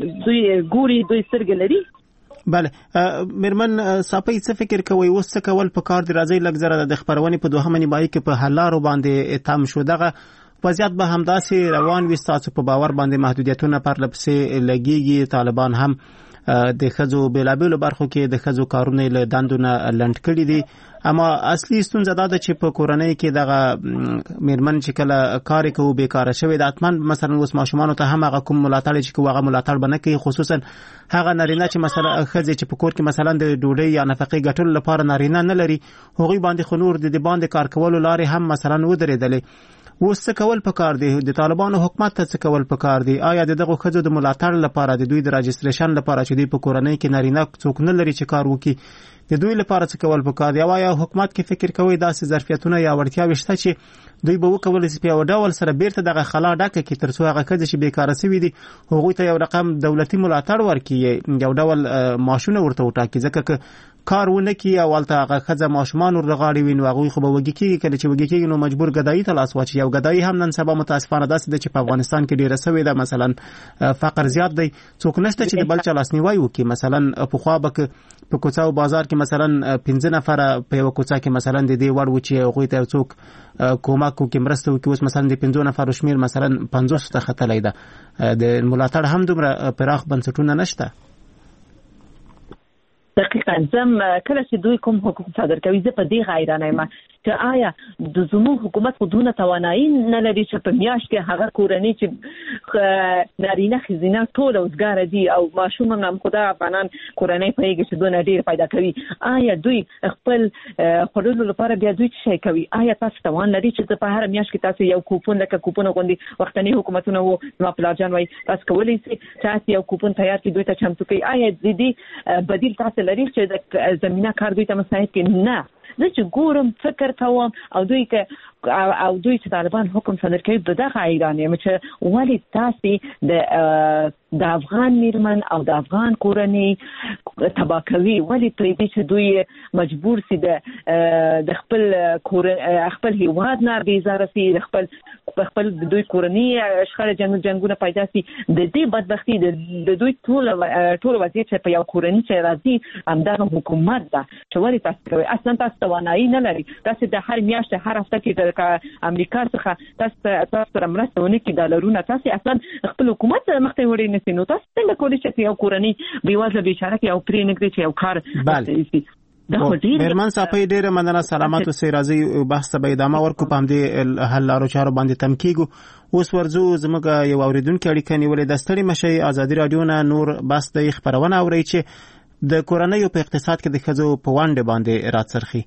ګوري دوی سترګې لري بله میرمن صاحب څه فکر کوي اوس څه کول په کار دی راځي لږ زره د خبرونې په دوهمه نیمایي کې په حل لارو باندې تم شو دغه وضعیت به همداسې روان وي ستاسو په باور باندې محدودیتونه پرله پسې لګیږي طالبان هم د ښځو بیلابیلو برخو کې د ښځو کارونه له دندو نه لنډ کړي دي اما اصلي ستونزه دا ده چې په کورنۍ کې دغه میرمن چې کله کار کوي بیکاره شوی د اتمن مثلا اوس ماشومان ته هم هغه کوم ملاتړ چې کوي هغه ملاتړ بنه کوي خصوصا هغه نارینه چې مثلا ښځې چې په کور کې مثلا د ډوډۍ یا نفقې ګټلو لپاره نارینه نه لري هغوی باندې خو نور د باندې کار کولو لارې هم مثلا ودرېدلې اوس څه کول پکار دي د طالبانو حکومت ته څه کول پکار دي آیا دغه ښځو د ملاتړ لپاره د دوی د راجستریشن لپاره چې دوی په کورنۍ کې نارینه څوک نه لري چې کار وکړي د دوی لپاره څه کول پکار دي آیا حکومت کې فکر کوي داسې ظرفیتونه یا وړتیاوې شته چې دوی به وکولای شي په ډول سره بیرته دغه خلا ډکه کې تر څو هغه ښځې چې بیکاره شوي دي هغوی ته یو رقم دولتي ملاتړ ورکړي یو ډول معاشونه ورته وټاکي ځکه که کار ونه کی اولته هغه ښځه ماشومان ورغاړي وین واغوي خو به وګی کیږي کله چې وګی کیږي نو مجبور ګدایي ته لاس واچي یو ګدایي هم نن سبا متاسفانه داسې ده چې په افغانستان کې ډیره سوي ده مثلا فقر زیات دی څوک نشته چې د بل چا لاس نیوي وکي مثلا په خوا به په کوڅه او بازار کې مثلا 15 نفر په یو کوڅه کې مثلا د دې وړ و چې هغه ته څوک کومک کوي مرسته وکي اوس مثلا د 15 نفر شمیر مثلا 50 ته ختلای ده د ملاتړ هم دومره پراخ بنسټونه نشته دقیقاً زم کله چې دوی کوم حقوق صادر کوي زه په دې حیرانه یم چې آیا د زموږ حکومت خودونه توانایي نه لري چې په میاشت کې هغه کورنۍ چې نارینه ښځینه ټول اوزګاره دي او ماشومان هم خدا افغانان کورنۍ پوهېږي چې دونه ډېر پیدا کوي آیا دوی خپل خوړلو لپاره بیا دوی څه شی کوي آیا تاسو توان لري چې په هر میاشت کې تاسو یو کوپون لکه کوپون غوندي وختنی حکومتونه وو زما پلارجان وایي تاسو کولی شئ چې یو کوپون تیار کړئ دوی ته چمتو کړئ آیا د دې بدیل تاسو لري چې د زمينه کار دوی ته مساعد کې نه زه چې ګورم فکر کوم او دوی چې طالبان حکم صادر کوي دغه حیران یم چې ولې تاسو د افغان میرمن او د افغان کورنۍ تباه کوي ولې پرې چې دوی مجبور سي د خپل هیواد نه بیزاره سي خپل دوی کورنۍ شخړه جنگونه پیدا سي د دې بدبختی د دوی ټول وضعیت چې په یو کورنۍ چې راځي همدغه حکومت ده چې ولې تاسو کوي اصلا تاسو توانایي نه لري تاسو د هر میاشت هر هفته کې د امریکا څخه تاسو سره مرسته ونه کې ډالرونه تاسو اصلا خپل حکومت مخته وړي نه سي نو تاسو څنګه کولی شئ چې یو کورنۍ بیوازله بیچاره کې او پرې نګري چې یو کار میرمن صاحب ډیره مننه سلامات اوسئ راځي بحث به ادامه ورکو په همدې حل لارو چارو باندې تم کیږو اوس ورځو زموږ یو اوریدونکو اړیکه نیولې د ستړي مشي ازادي رادیو نه نور بس د خبرونه اوري چې د کورنۍ په اقتصاد کې د ښځو په وانډه باندې راڅرخي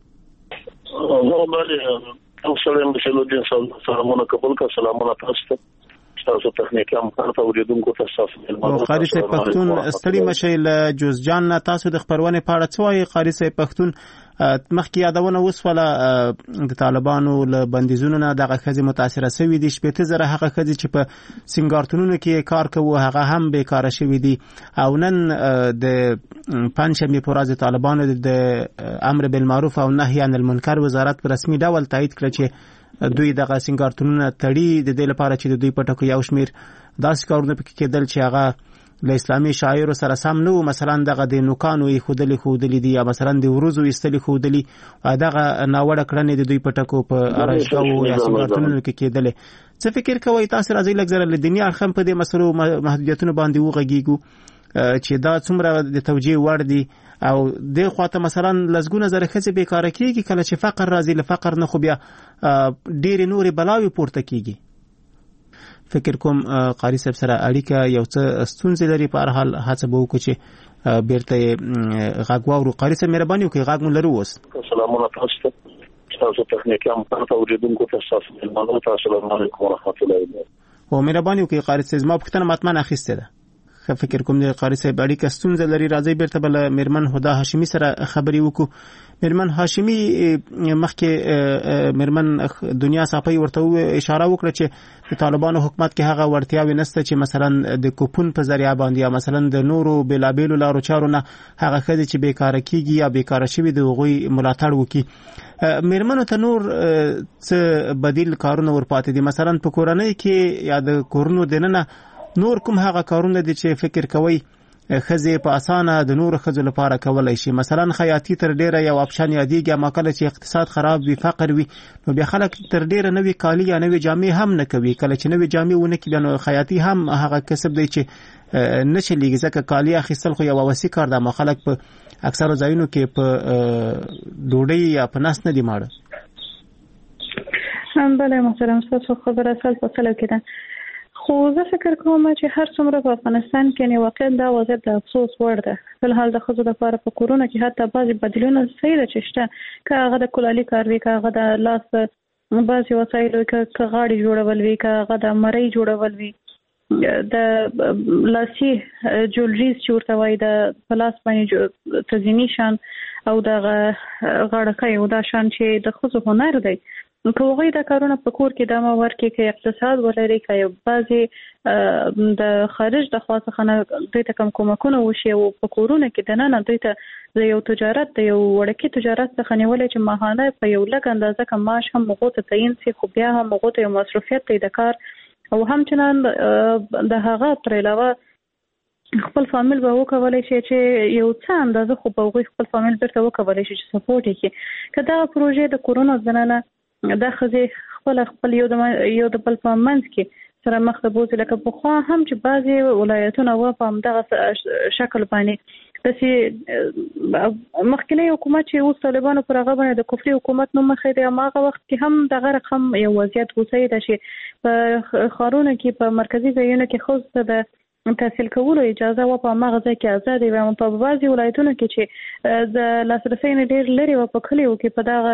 السلام علیکم سلامونه قبول کا سلامونه تاسو تاسو تخنیکی هم تاسو اوریدونکو تاسو قاری صاحب پښتون ستړي مشي له جوزجان تاسو د خبرونه پاړه څوای قاری صاحب پښتون مخکې یادونه وسوله د طالبانو له بندیزونو نه دغه خزي متاثره شوې دي شپږ زره هغه خزي چې په سنگارتونونو کې کار کوي هغه هم بیکاره شوې دي او نن د پنځمې پورازه طالبانو د امر بالمعروف او نهي عن المنکر وزارت په رسمي ډول تایید کړ چې دوی دغه سنگارتونونه تړي د دې لپاره چې دوی په ټکو یو شمیر داسې کارونه پکې کېدل چې هغه له اسلامي شاعر سره سم نو مثلا دغه د نوکانو خودلی دي یا مثلا د ورزو استلی خودلی دغه ناوړه کړنې د دوی په ټکو په ارشکاو یا سنگارتونو کې کېدل څه فکر کوي تاسو راځي لګزره له دنیا خم په دې مسلو محدودیتونو باندې وغږیږو چې دا څومره د توجیه وړ دي او د خواته مثلا لزګونه زره خزه بیکاره کیږي کله چې فقر راځي له فقر نه خو بیا ډېر نوري بلاوي پورته کیږي فکر کوم قاری صاحب سره اړیکه یو څه ستونزې لري په هر حال هڅه به وکړو چې بیرته غږ واورو قاری صاحب مهرباني وکړئ غږ مو لرو اوس سلامونه تاسو تخنیکی هم تاسو اوریدونکو تاسو السلام علیکم ورحمت الله وبرکاته او مهرباني وکړئ قاری صاحب ما پوښتنه مطمئن اخیسته ده فکر کوم د قاری صاحب اړیکه ستونزه لري راځي بیرته بل میرمن هدا هاشمی سره خبري وکړو میرمن هاشمی مخکې میرمن دنیا صافي ورته اشاره وکړه چې د طالبانو حکومت کې هغه ورتیاوي نشته چې مثلا د کوپون په ذریعہ باندې یا مثلا د نورو بلابلو لارو چارو نه هغه خدي چې بیکاره کیږي یا بیکاره شوی د غوي ملاتړ وکي میرمنو ته نور څه بدیل کارونه ورپاتې دي مثلا په کورنۍ کې یا د کورونو دننه نور کوم هغه کارونه دي چې فکر کوي خزه په اسانه د نور خزو لپاره کولای شي مثلا خیاطي تر ډیره یو اپشن یادېږي ما کله چې اقتصاد خراب وي فقر وي نو بیا خلک تر ډیره نوې کالی یا نوې جامې هم نه کوي کله چې نوې جامې ونه کوي نو خیاطي هم هغه کسب دی چې نشلېږي ځکه کالی اخیستل خو یو وسی کار ده ما خلک په اکثر ځایونو کې په ډوډۍ یا په ناس نه دی ماړه هم بله محترم تاسو خبره اصل فاصله کړه خو زه فکر کوم چې هر څومره په افغانستان کې واقعا دا وضعیت د افسوس وړ ده په حال د خزو لپاره په کورونا کې حتی بعضي بدلونه صحیح ده چې شته که هغه د کولالي کار وي که هغه د لاس بعضي وسایل وي که غاړې جوړول وي که هغه د مرۍ جوړول وي د لاسي جولریز چې ورته وایي د پلاس باندې تزینی شان او د غاړکۍ او دا شان چې د خزو هنر دی که هغوی دا کارونه په کور کې دمه ورکړي که اقتصاد ولري که یو بعضې د خارج د خوا څخه نه دوی ته کوم کومکونه وشي او په کورونه کې دننه دوی ته د یو تجارت د یو وړکي تجارت څخه نیولی چې ماهانه په یو لږ اندازه که معاش هم هغو ته تعین سي خو بیا هم هغو ته یو مصروفیت دی د کار او همچنان د هغه پر علاوه خپل فامیل به وکولی شي چې یو څه اندازه خو به هغوی خپل فامیل بیرته وکولی شي چې سپورټ یې کړي که دغه پروژې د کورونا دننه دا خزه خپل یو د بل په منځ کې سره مخ ته بوزي لکه پخوا هم چې بعضي ولایتونه و په همدغه شکل باندې مخکنی حکومت چې اوس طالبانو پر هغه باندې د کفري حکومت نوم مخې دی هغه وخت کې هم دغه رقم یو وضعیت وسایي د شي په خارونو کې په مرکزی ځایونو کې خو د تحصیل کولو اجازه و په هغه ځای کې آزاد وي په بعضي ولایتونو کې چې د لاسرسي نه ډېر لري و په کلیو کې په دغه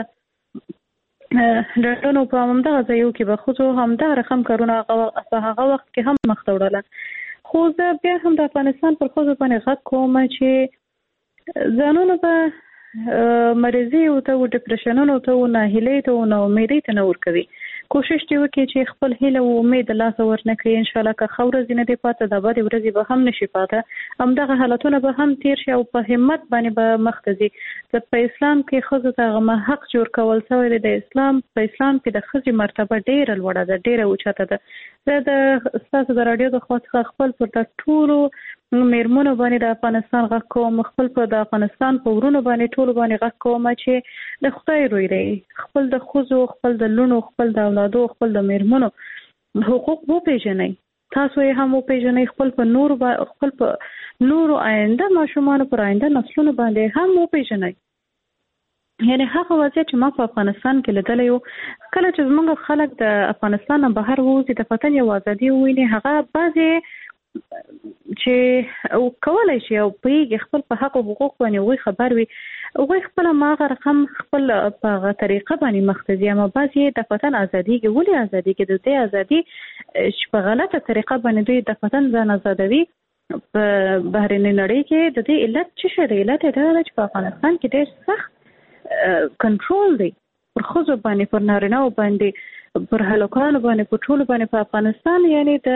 لټونو په همدغه ځایو کې به خو همدغه رقم کارونه په هغه وخت کې هم مخ ته وړل. خو زه بیا هم د افغانستان پر ښځو باندې غږ کوم چې ځانونه به مریضي او ته ډیپریشنونو ته ناهیلۍ ته او ناامیدۍ ته نه ورکوي. کوشش دې وکړي چې خپل هیله او امید د لاسه ورنکړي. ان شاء الله که ښه ورځې نه دي پاته د بدې ورځې به هم نشي پاته. همدغه حالتونه به هم تیر شي او په همت باندې به مخ ته ځي. په اسلام کې ښځو ته هغه حق جوړ کول شوی دی. په اسلام کې د ښځې مرتبه ډېره لوړه ده، ډېره اوچته ده. زه د ستاسو د راډیو د خوا څخه خپل پر ټولو میرمنو باندې د افغانستان غږ کوم، خپل په د افغانستان په ورونو باندې ټولو باندې غږ کوم چې د خدای روی خپل د ښځو، خپل د لونو، خپل د اولادو، خپل د میرمنو حقوق وپېژنئ. تاسو یې هم وپېژنئ، خپل په نورو آینده ماشومانو پر آینده نسلونو باندې هم وپېژنئ. یعنی هغه وضعیت چې ما په افغانستان کې لیدلی و، کله چې زموږ خلک د افغانستان نه بهر ووځي د وطن یو ازادي وویني، هغه بعضې چې کولای شي او پوهېږي خپل په حق او حقوق باندې هغوی خبر وي، هغوی خپله هماغه رقم خپل په هغه طریقه باندې مخ ته ځي. اما بعض یې د وطن ازادیږي. ولې ازادیږي؟ د دې ازادي چې په غلطه طریقه باندې دوی د وطن ځان ازادوي په بهرنۍ نړۍ کې. د دې علت څه شی دی؟ علت یې دا ده چې په افغانستان کې ډېر سخت کنټرول دی پر ښځو باندې، پر نارینه‌و باندې، پر هلکانو باندې، پر ټولو باندې په افغانستان. یعنی د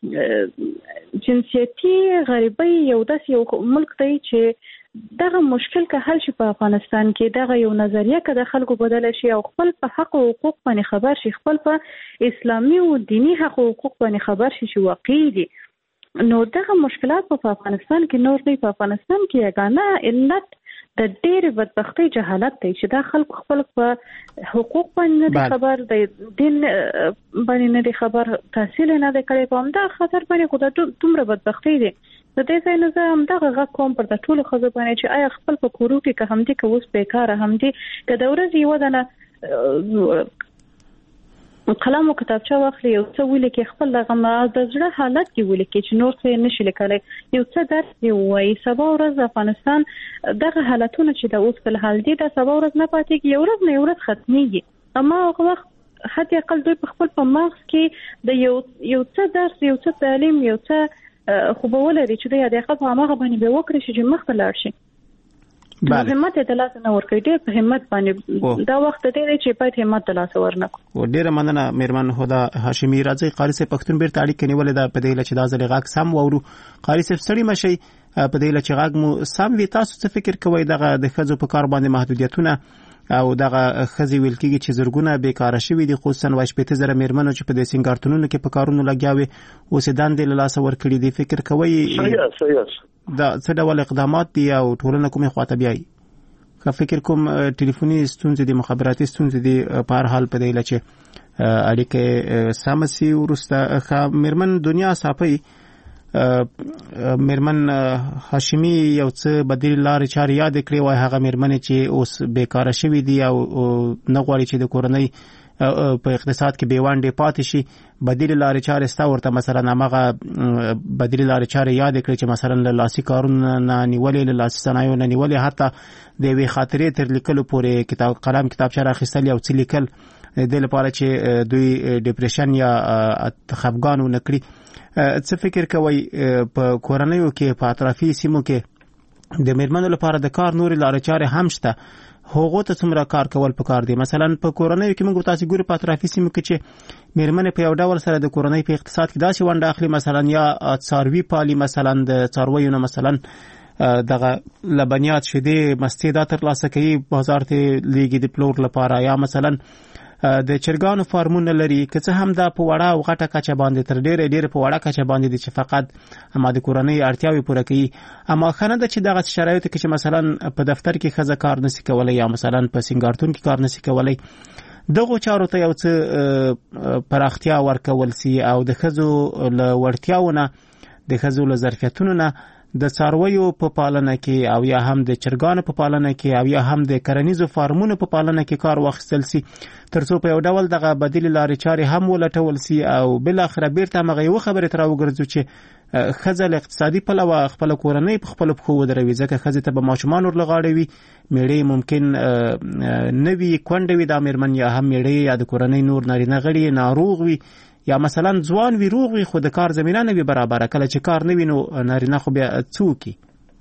جنسیتي غریبۍ یو داسې یو ملک دی چې دغه مشکل که حل شي په افغانستان کې، دغه یو نظریه که د خلکو بدله شي او خپل په حق او حقوق باندې خبر شي، خپل په اسلامي او دینی حق او حقوق باندې خبر شي چې واقعي دي، نو دغه مشکلات په افغانستان کې نور دی. په افغانستان کې یګانه علت د ډېرې بدبختۍ جهالت دی چې دا خلکو خپل په حقوق باندې نه دي خبر، د دین باندې نه دي خبر، تحصیل نه دی کړی. په همدغه خاطر باندې خو دا دومره بدبختۍ دی. د دې ځای نه زه همدغه غږ کوم پر د ټولو ښځو باندې چې آیا خپل په کورو کې که همدې که اوس بیکاره همدې که د ورځې یوه دانه قلم او کتابچه واخلي، یو څه ولیکي، خپل دغه د زړه حالت کې ولیکي چې نور څه یې نشي لیکلی، یو څه درس یې ووایي. سبا ورځ افغانستان دغه حالتونه چې د اوس په حال دي دا سبا ورځ نه پاتېږي، یو ورځ نه یو ورځ ختمیږي. اما هغه وخت حتی اقل دوی په خپل په مغز کې د یو څه درس، یو څه تعلیم، یو څه خو به ولري چې دوی د اقل په هماغه باندې به وکړي چې مخ ته لاړ شي. همت د لاس نه ورکړي، ډېر په همت باندې دا وخت دی چې باید همت د لاس ورنکړو. ډېره مننه میرمن هدا هاشمي. راځي قاری صاحب پښتون بیرته اړیکه نیولې ده په دې لچ دا ځل غږ سم وورو. قاری صاحب ستړي مشي په دې لچ غږ مو سم وي. تاسو څه فکر کوئ دغه د ښځو په کار باندې محدودیتونه او دغه ښځې ویل کېږي چې زرګونه بیکاره شوي دي، خصوصا 80,000 میرمنو چې په دې سینګارتونونو کې په کارونو لګیاوي اوس دندې له لاسه ورکړي دي. فکر کوئ دا څه ډول اقدامات دي او ټولنه کومې خواته بیایي؟ که فکر کوم ټلیفوني ستونزې دي، مخابراتي ستونزې دي، په هر حال په دې لچ اړیکه سم سي. ورسته میرمن دنیا صافي میرمن هاشمي یو څه بدیل لارې چارې یاد کړې وای هغه میرمن چې اوس بیکاره شوي دي او نه غواړي چې د کورنۍ په اقتصاد کې بیوانډې پاتې شي. بدیل لارې چارې ستا ورته مثلا هغه بدیل لارې چارې یاد کړې چې مثلا له لاسي کارونو نه نیولې، له لاسي صنایعو نه نیولې، حتی د یوې خاطرې تر لیکلو پورې قلم کتابچه راخیستل او څه لیکل د لپاره چې دوی ډیپریشن یا خفګان ونه کړي. څه فکر کوئ په کورنیو کې په اطرافي سیمو کې د میرمنو لپاره د کار نورې لارې چارې هم شته؟ هغه ته څومره کار کول پکار دي؟ مثلا په کورنیو کې موږ تاسو ګورو په اطرافي سیمو کې چې میرمنې په یو ډول سره د کورنۍ په اقتصاد کې داسې ونډه اخلي، مثلا یا څاروي پالي، مثلا د څارویو نه مثلا دغه لبنیات شیدې مستې دا ترلاسه کوي، بازار ته لیږي د پلور لپاره، یا مثلا د چرګانو فارمونه لري، که څه هم دا په وړه او غټه کچه باندې تر ډېر په وړه کچه باندې دي چې فقط اما د کورنۍ اړتیاوې پوره کوي. اما خنه ده چې دغه شرایط کې چې مثلا په دفتر کې ښځه کار نشي کولای یا مثلا په سینګارتون کې کار نشي کولای، دغه چارو ته یو څه پراختیا ورکول سي او د ښځو له وړتیاونه، د ښځو له ظرفیتونو نه د څارویو په پالنه کې او یا هم د چرګانو په پالنه کې او یا هم د کرنیزو فارمونو په پالنه کې کار واخیستل سي ترڅو په یو ډول دغه بدیل لارې چارې هم ولټول سي او بل اخر بیرته مغه یو خبره تر وګرځو چې خزل اقتصادي پلوه خپل کورنۍ په خپل خو ودروي ځکه خزه ته به ماشومان ورلغاړي میړې ممکن نوی کونډوي د امرمن یا هم میړې یا د کورنۍ نور نارینه غړي ناروغ وي یا مثلا ځوان وی روغ وي خو د کار زمينه نه وي برابر کله چې کار نه وینو نارینه خو بیا څوکي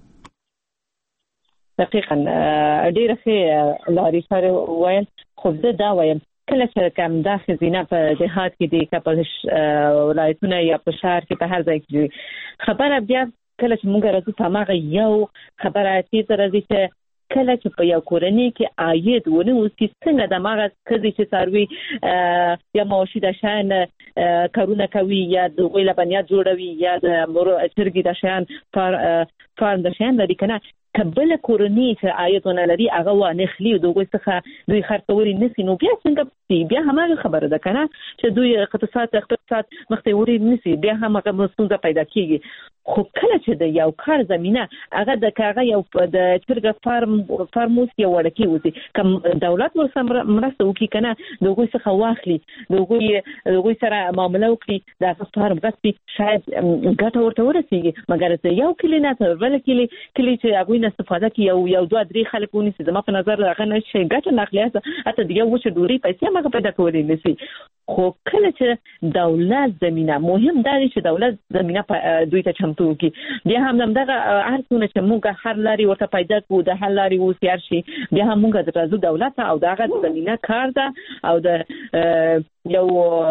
دقیقاً ډیره ښه لاري سره وایل خو دا وایل کله چې کوم د خزینه په جهاد کې دی په ولایتونه یا په شهر کې په هر ځای کې خبره بیا کله چې موږ راځو په ماغه یو خبره چې راځي چې کله چې په یو کورنۍ کې عاید ونه اوسي څنګه د ماغه کدي چې څاروي یا مواشي د شان کارونه کوي یا د غوی لبنیات جوړوي یا د مور چرګي د شان فارم د شان لري کنه کبل کورنۍ چې عاید ونه لري هغه ونه خلی دوی څخه دوی خرڅوري نسی نو بیا څنګه بیا همغه خبره ده کنه چې دوی اقتصاد مختوري نسی بیا همغه مستونزه پیدا کیږي خو کله چې د یو کار زمينه هغه د کاغه یو د چرګ فارموس یو ورکی وتی کوم دولت ورسره مرسته وکي کنه دوی څخه واخلي دوی سره معاملې وکړي د فارم غسي شاید ګټه ورته ورسیږي مګر یو کلی نه تر بل کلی چې هغه نه استفاده کوي یو دوه درې خلک ونیسي زما په نظر هغه نشي ګټه ناخلیه اته د یو وچ ډوري پیسې مګه پیدا کولای نشي خو کله چې دولت زمينه مهم دا دی چې دولت زمينه دوی ته چمتو کی بیا هم دغه هر څونه چې موږ هر لاري ورته پیدا کوو د هر لاري وسیار شي بیا هم موږ د رازو دولت او دغه زمينه کار ده او د یو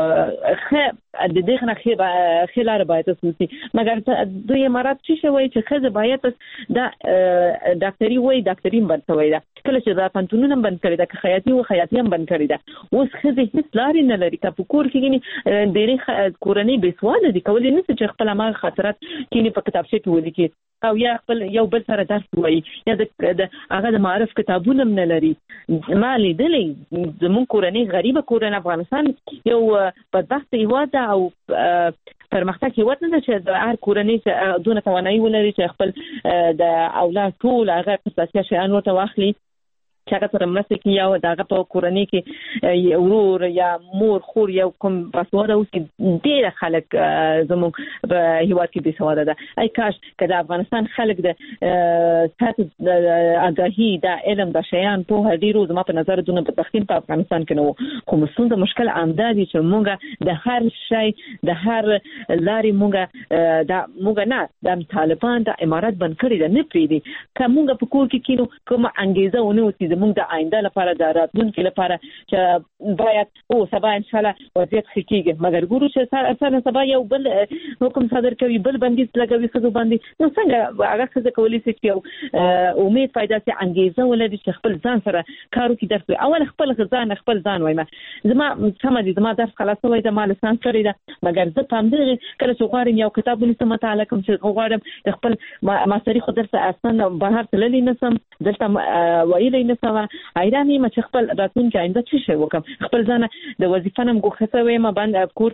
د دغه نه خلار باید اوسي مګر دوی امارات چې شوی چې خزه باید د ډاکټري وای ډاکټرین بنتوي دا کله چې دا پنتونونه بند کړی دا خیاطي او خیاطي هم بند کړی دا اوس خزه هیڅ لاري نه لري په کور کې نه ډېری کورنۍ بسواله دي کولای نه چې خپل ما خاطرات کینی په کتابچه کې ولیکي او یا خپل یو بل سره درس وایي یا د هغه د معرف کتابونه نه لري ما لیدلې زمون کورنۍ غریبه کورنۍ افغانستان یو بدبخت هیواد او پرمختګ هیواد نه چې د هر کورنۍ دونه توانایي ولري چې خپل د اولاد ټول هغه اساسي شیان ورته واخلي چې هغه سره مرسته کوي او دغه په کورنۍ کې ورور یا مور خور یا کوم بسواده اوسي ډېر خلک زموږ په هیواد کې بسواده ده ای کاش که د افغانستان خلک د سطح آگاهي د علم د شیان په ډیرو زما په نظر دونه بدبختین په افغانستان کې نو خو مسلمان مشکل عمده دي چې موږ د هر شی د هر لاري موږ نه د طالبان د امارات بند کړی ده نه پریدي که موږ په کور کې کینو کوم انګیزه ونه وتی موږ د آینده لپاره د راتلونکي لپاره چې باید او سبا ان شاء الله وضعیت خکېږي مګر ګورو چې سره سبا یو بل حکم صادر کوي بل بندیز لګوي خزو باندې نو څنګه هغه خزه کولی شي چې امید پیدا شي انګیزه ولري چې خپل ځان سره کارو کې درس اول خپل ځان وایم زما سم دي زما درس خلاص وای د مال سان کړی دا مګر زه پام دې کله چې غواړم یو کتاب ونیسم مطالعه کوم چې غواړم د خپل ماستری خو درس اصلا بهر تللی نسم دلته وایلی نسم ایرانی ما چې خپل راتلونکي آینده څه شي وکم خپل ځان د وظیفه نم غوښته وایم باندې کور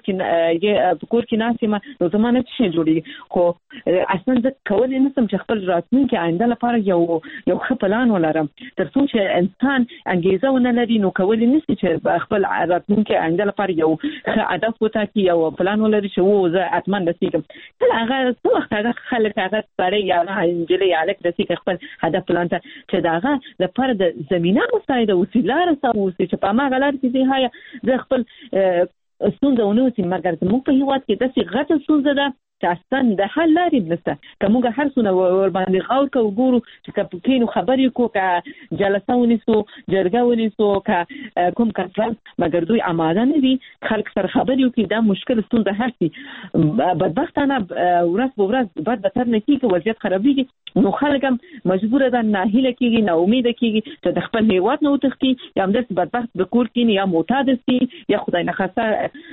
کې ناسم نو زمانه څه جوړي خو اصلا زه کولای نسم چې خپل راتلونکي آینده لپاره یو خپلان ولرم ترڅو چې انسان انګیزه ونه لري نو کولای نشي چې خپل راتلونکي آینده لپاره یو هدف وټاکي یو پلان ولري چې زه اتمن رسیدم کله هغه څو وخت هغه خلک هغه سره یا انجلي الک رسیدي خپل هدف پلان ته چې داغه د پر د زمينه مساعده وسیله رسوي چې په ما غلط کې دی هيا د خپل ستونزه ونوسي مګر زموږ په هیواد کې د څه غټه ستونزه ده چې اصلا د حل لاري نشته کومه هر څونه ور باندې غور کو ګورو چې کپکینو خبرې کو کا جلسه ونیسو جرګه ونیسو کا کوم کانفرنس مګر دوی آماده نه دي خلک سره خبرې وکړي دا مشکل ستونزه هرسي بدبختانه ورځ په ورځ بعد به تر نه کیږي وضعیت خرابېږي نو خلک هم مجبور ده ناهیله کیږي نا امید کیږي چې د خپل هیواد نه وتښتي یا هم د بدبخت به کور کې یا معتاد سي یا خدای نه خاصه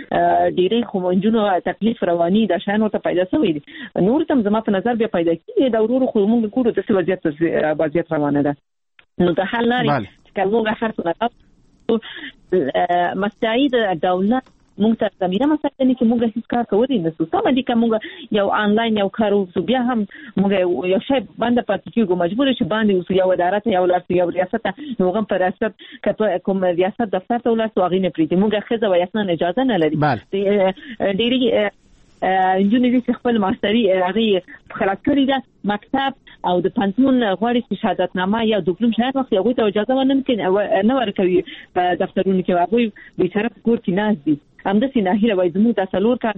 ډېرې خمونجونو تکلیف رواني د شان ورته پیدا شوی دي نور تم زما په نظر بیا پیدا کیږي دا ورور خو موږ کورو د وضعیت روانه ده نو د حل لري چې کومه هر څه مستعد دولت موږ ته زمينه مسله کې موږ هیڅ کار کولی نه سو. سم دي کوم یو آنلاین یو کار وسو بیا هم موږ یو شی باندې پاتې کیږو مجبور شو باندې وسو یو اداره ته یو لارته یو ریاست نو هم پر ریاست کوم ریاست دفتر ته ولاسو هغه نه پریدي موږ خزه و یاسنه اجازه نه لري. ډیری انجونې چې خپل ماستري هغه خلاص کړی ده مکتب او د پنځون غواړي چې شهادتنامه یا ډیپلوم شاید وخت یو ته اجازه نه ورکوي په دفترونو کې هغه بیچاره کور کې ناز دي هم د سیناهیره وای زموږ د سلور کال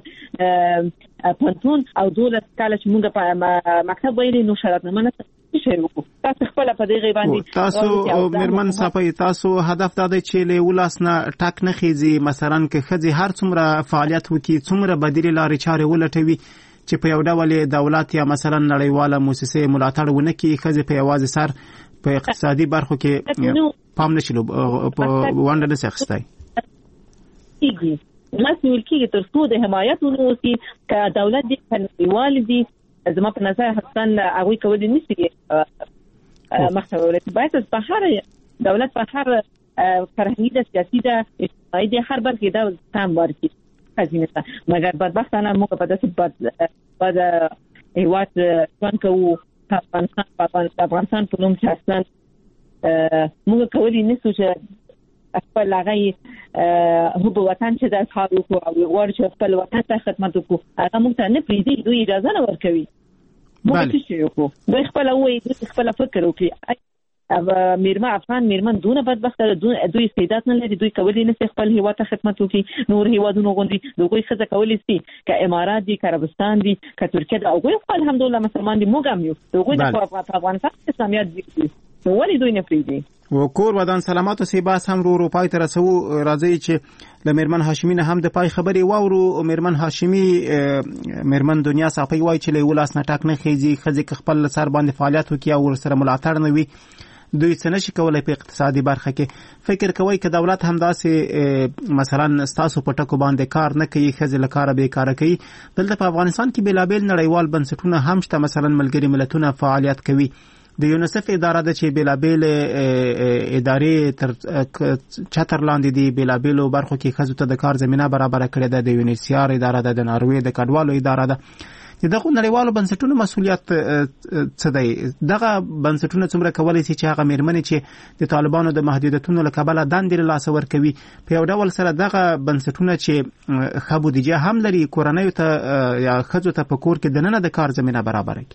پنځون او دولت کال چې موږ په مکتب وایي نو شهادتنامه نه شروع تاسو خپل په دې غیباندې تاسو مرمن صاحب تاسو هدف دا دی چې له ولاسنه ټاک نه خيزي مثلا کې خځې هر څومره فعالیت وکي څومره بدیل لارې چارې ولټوي چې په یو ډول دولت یا مثلا نړیواله مؤسسه ملاتړ ونه کوي خځې په یوازې سر په اقتصادي برخو کې پام نشي په وانډ نه ښخستای کیږي مسؤل کیږي تر څو د حمایت ونوسي ک دولت دې کنيوال دي زما په نظر حسن هغه کولی نشي مخاورت باید په هر دولت په هر فرهنګي سیاسي د اجتماعي د هر برخه دا تام ورکی خزینه مګر بدبختانه موږ په داسې بد هیواد څنګه وو افغانستان په نوم چې اصلا موږ کولی نشو چې خپل هغه هو وطن چې د اصحابو او غواړي چې خپل وطن ته خدمت وکړو هغه موږ ته نه پریږدي دوی اجازه نه ورکوي موږ څه وکړو دوی خپل وایي خپل فکر وکړي میرمن افغان میرمن دونه بدبخت دوی استعداد نه لري دوی کولی نه خپل هیواد ته خدمت وکړي نور هیوادونو غوندي دوی څه کولی سي ک امارات دي ک عربستان دي ک ترکیه او غوی الحمدلله مسلمان دي موږ هم یو دوی د افغانستان اسلامیت دي نو ولې دوی نه پریږدي وکور ودان سلامات سی باس هم رو پای تر سو راځي چې لمرمن هاشمی نه هم د پای خبري واورو مرمن هاشمی مرمن دنیا صافي وای چې له ولاس نه ټاک نه خيزي خځه خپل سر باندې فعالیت وکي او سره ملاتړ نه وي دوی څه نشي کولای په اقتصادي برخه کې فکر کوي چې دولت هم داسې مثلا ستاسو په ټکو باندې کار نه کوي خځه لکاره به کار کوي دلته په افغانستان کې بلابل نړیوال بنسټونه هم شته مثلا ملګری ملتونه فعالیت کوي د یونیسف اداره د چې بلابل ادارې تر چتر لاندې دی بلابل برخو کې خځو ته د کار زمينه برابر کړې ده د یونیسیار اداره ده د ناروې د کډوالو اداره ده دغه نړیوالو بنسټونو مسولیت څه دی دغه بنسټونه څومره کولای شي چې هغه میرمنې چې د طالبانو د محدودیتونو لکبله دندې لاس ورکوي په یو ډول سره دغه بنسټونه چې خبودیجه هم لري کورنۍ ته یا خځو ته په کور کې دننه د کار زمينه برابر کړي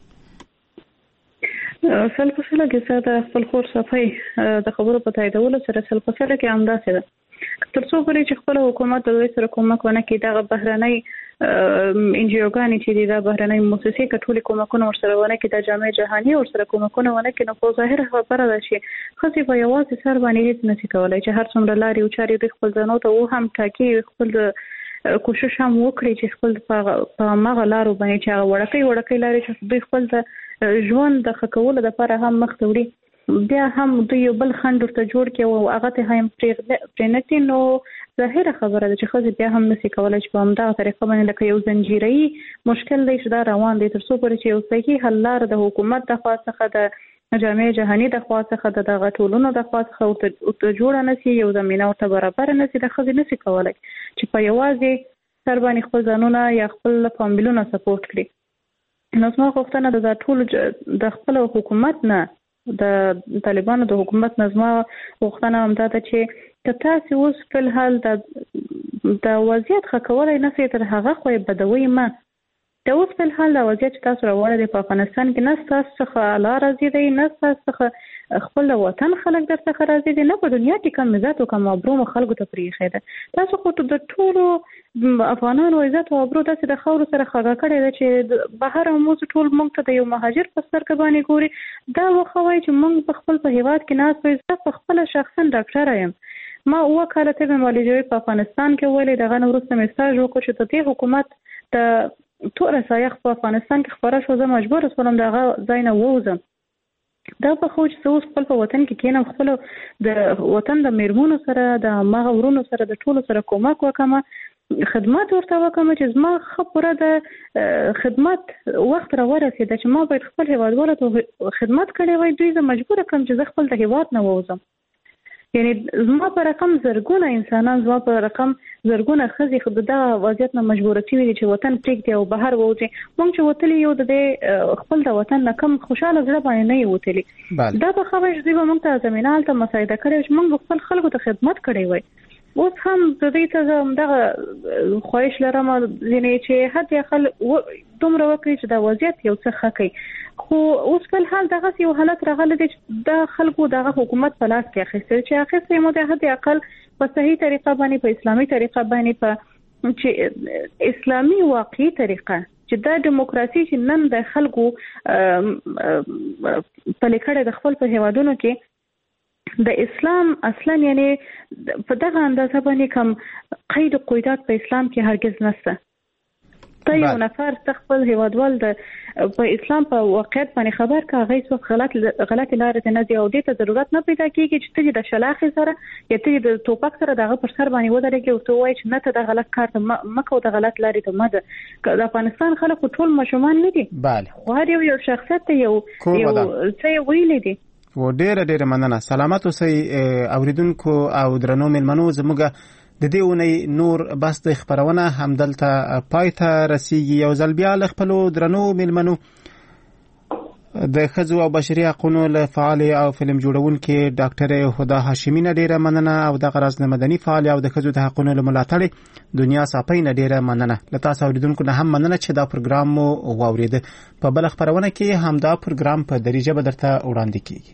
سلپسله کې ساده خپل خور صفای د خبرو په تاییدولو سره سلپسله کې همداسې ده تر څو پورې چې خپل حکومت د دوی سره کومک ونه کړي دغه بهرنۍ انجیوګانې چې د بهرنۍ مؤسسې کټولي کومکونه ورسره ونه کړي د جامعه جهاني ورسره کومکونه ونه کړي نو په ظاهر خبره ده چې خصي په یوازې سر باندې هیڅ نشي کولای چې هر څومره لاري او چاري د خپل ځانو ته و هم ټاکي خپل کوشش هم وکړي چې خپل په مغه لارو باندې چې وړکې لاري چې دوی خپل ژوند د خکولو لپاره هم مخ ته وړي بیا هم دوی یو بل خند ورته جوړ کړي او هغه ته هم پرېنټي نو ظاهره خبره ده چې خځې بیا هم نشي کولای چې په همدغه طریقه باندې لکه یو زنجیري مشکل دی چې دا روان دی تر څو پورې چې یو صحیح حل لار د حکومت د خوا څخه د جامعه جهاني د خوا څخه د غټولونو د خوا څخه او جوړ نه سي یو زمينه او ته برابر نه سي د خځې نشي کولای چې په یوازې سر باندې خپل ځانونه یا خپل فامیلونه سپورټ کړي نو زما غوښتنه ده د ټول د خپل حکومت نه د طالبانو د حکومت نظم غوښتنه هم ده چې تاسو اوس په حال د وضعیت خکولای نه سي تر هغه خو بدوي ما د اوس په حال د وضعیت تاسو راوړل په افغانستان کې نه تاسو څخه لار راځي دی نه تاسو څخه خپل وطن خلک در څخه راځي دی نه په دنیا کې کوم عزت او کوم ابرو خلکو ته پریخي ده تاسو خو د ټولو افغانانو عزت او ابرو تاسو د خاور سره خګه کړی ده چې بهر موږ ټول موږ ته د یو مهاجر په سترګه باندې ګوري دا وخوای چې موږ په خپل په هیواد کې ناس په خپل شخصا ډاکټر یم ما وکاله طب معالجوي په افغانستان کې ولې دغه نورسته میساج وکړ چې د حکومت د ټول سایخ په افغانستان کې خبره شو زه مجبور شوم دغه ځای نه ووزم دا په خو چې اوس خپل په وطن کې کېنم خپل د وطن د میرمنو سره د ماغه ورونو سره د ټولو سره کومک وکم خدمات ورته وکم چې زما خبره د خدمت وخت را ورسېد چې ما باید خپل هیوادوالو ته خدمت کړې وای دوی زه مجبور کړم چې زه خپل د هیواد نه ووزم یعنی زما په رقم زرګونه انسانان زما په رقم زرګونه ښځې خو د وضعیت نه مجبوره شوي دي چې وطن پرېږدي او بهر ووځي. موږ چې وتلي یو د خپل د وطن نه کم خوشاله زړه باندې نه یو وتلي. دا به خبره دوی به موږ ته زمینه هلته مساعده کړې چې موږ خپل خلکو ته خدمت کړی وای. اوس هم د دې ته دغه خواهش لرم چې حد اقل دومره وکړي چې دا وضعیت یو څه ښه کړي. خو اوس په حال دغه یو حالت راغلی دی چې د خلکو دغه حکومت په لاس کې اخیستل چې اخیستې مو د حد اقل په صحیح طریقه باندې په اسلامي طریقه باندې په چې اسلامي واقعي طریقه چې د دیموکراسي چې نن د خلکو په لیکړه د خپل په هیوادونو کې د اسلام اصلا یعنی په دغه اندازه باندې کوم قید او قیودات په اسلام کې هرگز نشته. ته یو نفر خپل هیوادوال د په اسلام په واقعیت باندې خبر کا غي څو غلط لارې ته نه دی او دې ته ضرورت نه پیدا کیږي چې ته د شلاخ سره یا ته د توپک سره دغه پر سر باندې ودرېږي او ته وایې چې نه ته د غلط کار ته مکو د غلط لارې ته مده. د افغانستان خلکو ټول مشومان نه دي. خو هر یو شخصیت ته یو څه ویلې دي. و ډېر مننه. سلامت اوسئ اوریدونکو او درنو مېلمنو. زموږ د دې اونۍ نور بس د خبرونه همدلته پای ته رسیږي. یو ځل بیا له خپلو درنو مېلمنو د ښځو او بشري حقونو له فعال او فلم جوړونکې ډاکټر هدا هاشمي نه ډېره مننه او دغه راز نه مدني فعال او د ښځو د حقونو له ملاتړ دنیا صافۍ نه ډېره مننه. له تاسو اوریدونکو نه هم مننه چې دا پروګرام مو واورېده. په بله خبرونه کې همدا پروګرام په دري ژبه درته وړاندې کیږي.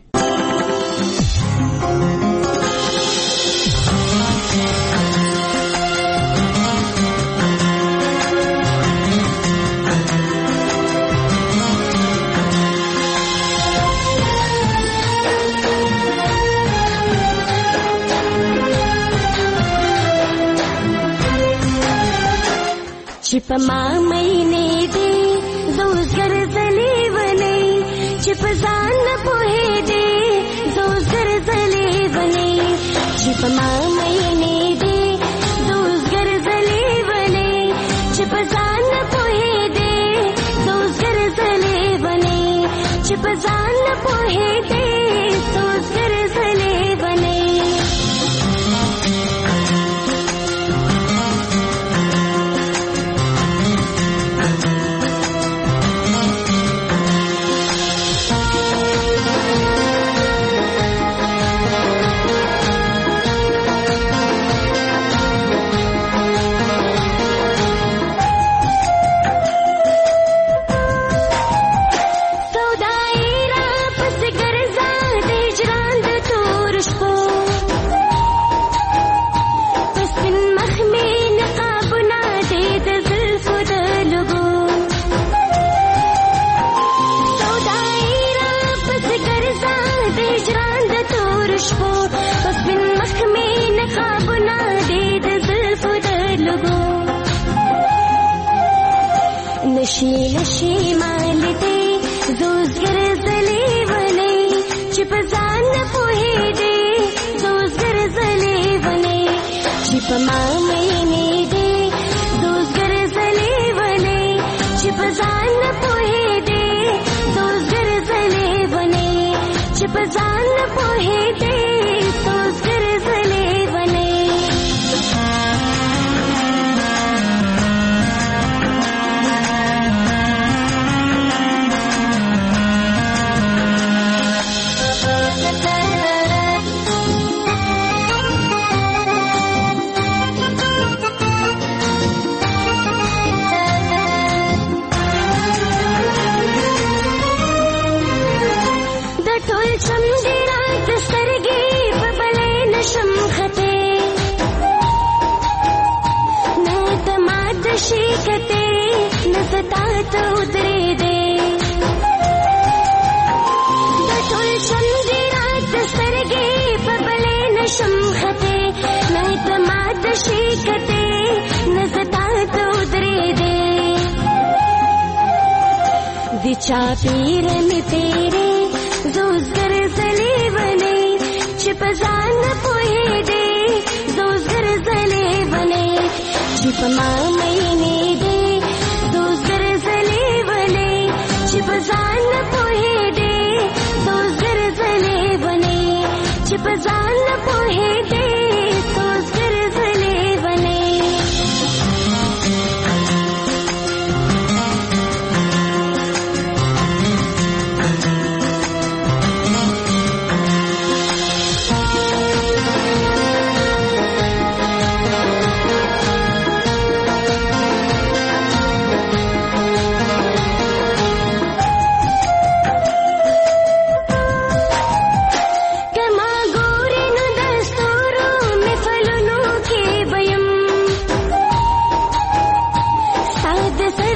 چې په ما مینې دې زوزګر زلې ونی چې په ځان نه پوهېدې زوزګر زلې ونی چې په ما مینې دې زوزګر زلې ونی چې په ځان نه پوهېدې زوزګر زلې ونی چې په ځان نه پوهېدې زوزګر زلې ونی. نشي نشي مالتي زوزګر زلې ونی چې په ځان نه پوهېدې زوزګر زلې ونی چې په ما مینې دې زوزګر زلې ونی چې په ځان نه پوهېدې زوزګر زلې ونی چې په ځان نه پوهېدې زوزګر زلې ونی. شیکتے نستا تو اترے دے ټول چمدی رات سرګې په بلې نشم خته نه ته مات شیکتے نستا تو اترے دے دی چا پیر می تیرے زوزګر زلې ونی چې په ځان پوهې دې زوزګر زلې ونی چې په ما مینې دې زوزګر زلې ونی چې په ځان پوهې دې زوزګر زلې ونی چې په ځان پوهې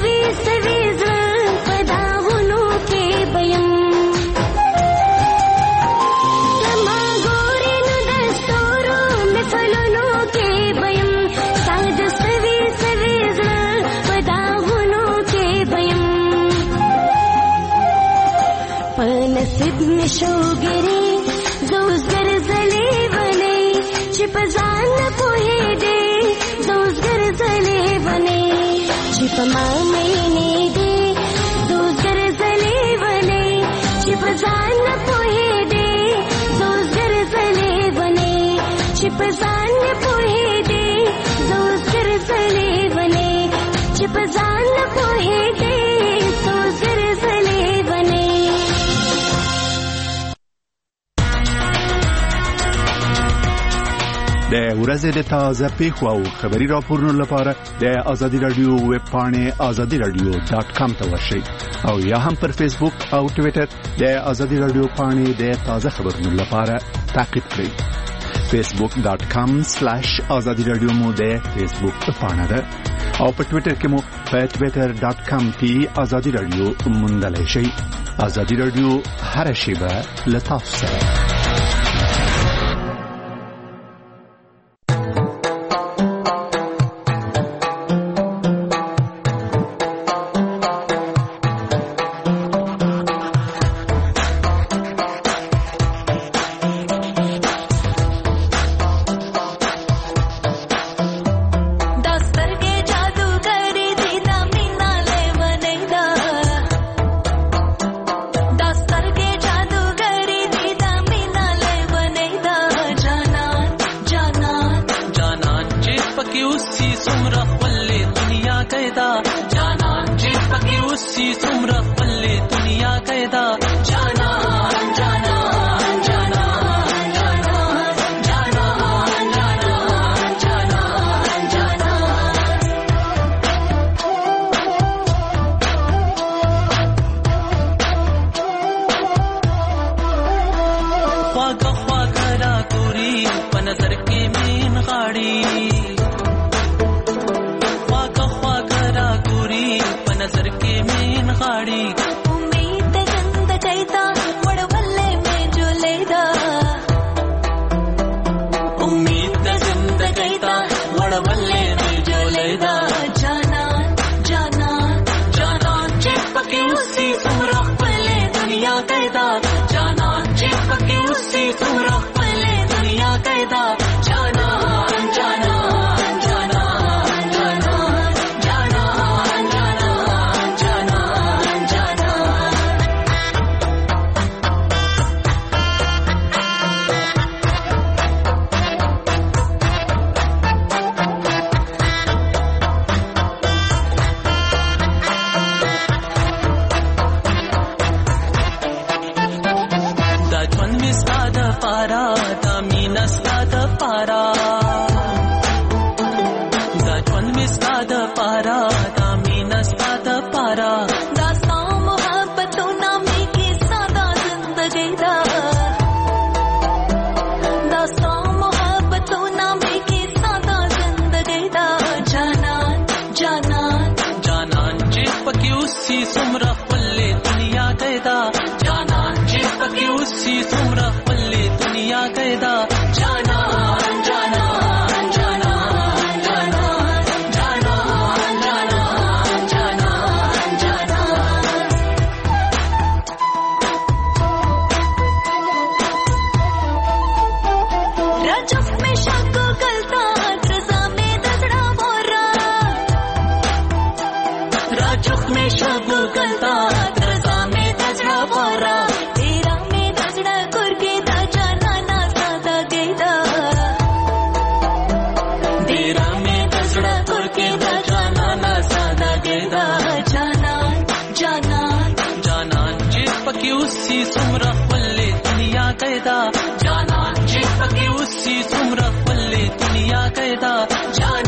سوي سوي زړه پداونو کې بیم لما ګورې نو د ستورو مثلونو کې بیم ستا د سوي سوي زړه پداونو کې بیم په نصیب مې شوګرې زوز ګرځلې ونې چې په ځان نه پوهېدې زوز ګرځلې ونې چې په ما مینې دې زوز ګرځلې ونې چې په ځان نه پوهېدې زوز ګرځلې ونې چې په ځان نه پوهېدې زوز ګرځلې ونې چې په ځان نه پوهېدې زوز ګرځلې ونې د ورځې د تازه پیښو او خبري راپورونو لپاره د آزادي رادیو ویب پاڼې azadiradio.com ته ورشئ او یا هم پر فیسبوک او ټوئیټر د آزادي رادیو پاڼې د تازه خبرونو لپاره تعقیب کړئ. facebook.com/azadiradio مو د فیسبوک پاڼه ده او په ټوئیټر کې مو په twitter.com/azadiradio موندلای شئ. آزادي رادیو هر شیبه له تاسو سره. जाना जी पकी उसी सुमरा पल्ले दुनिया कहदा जाना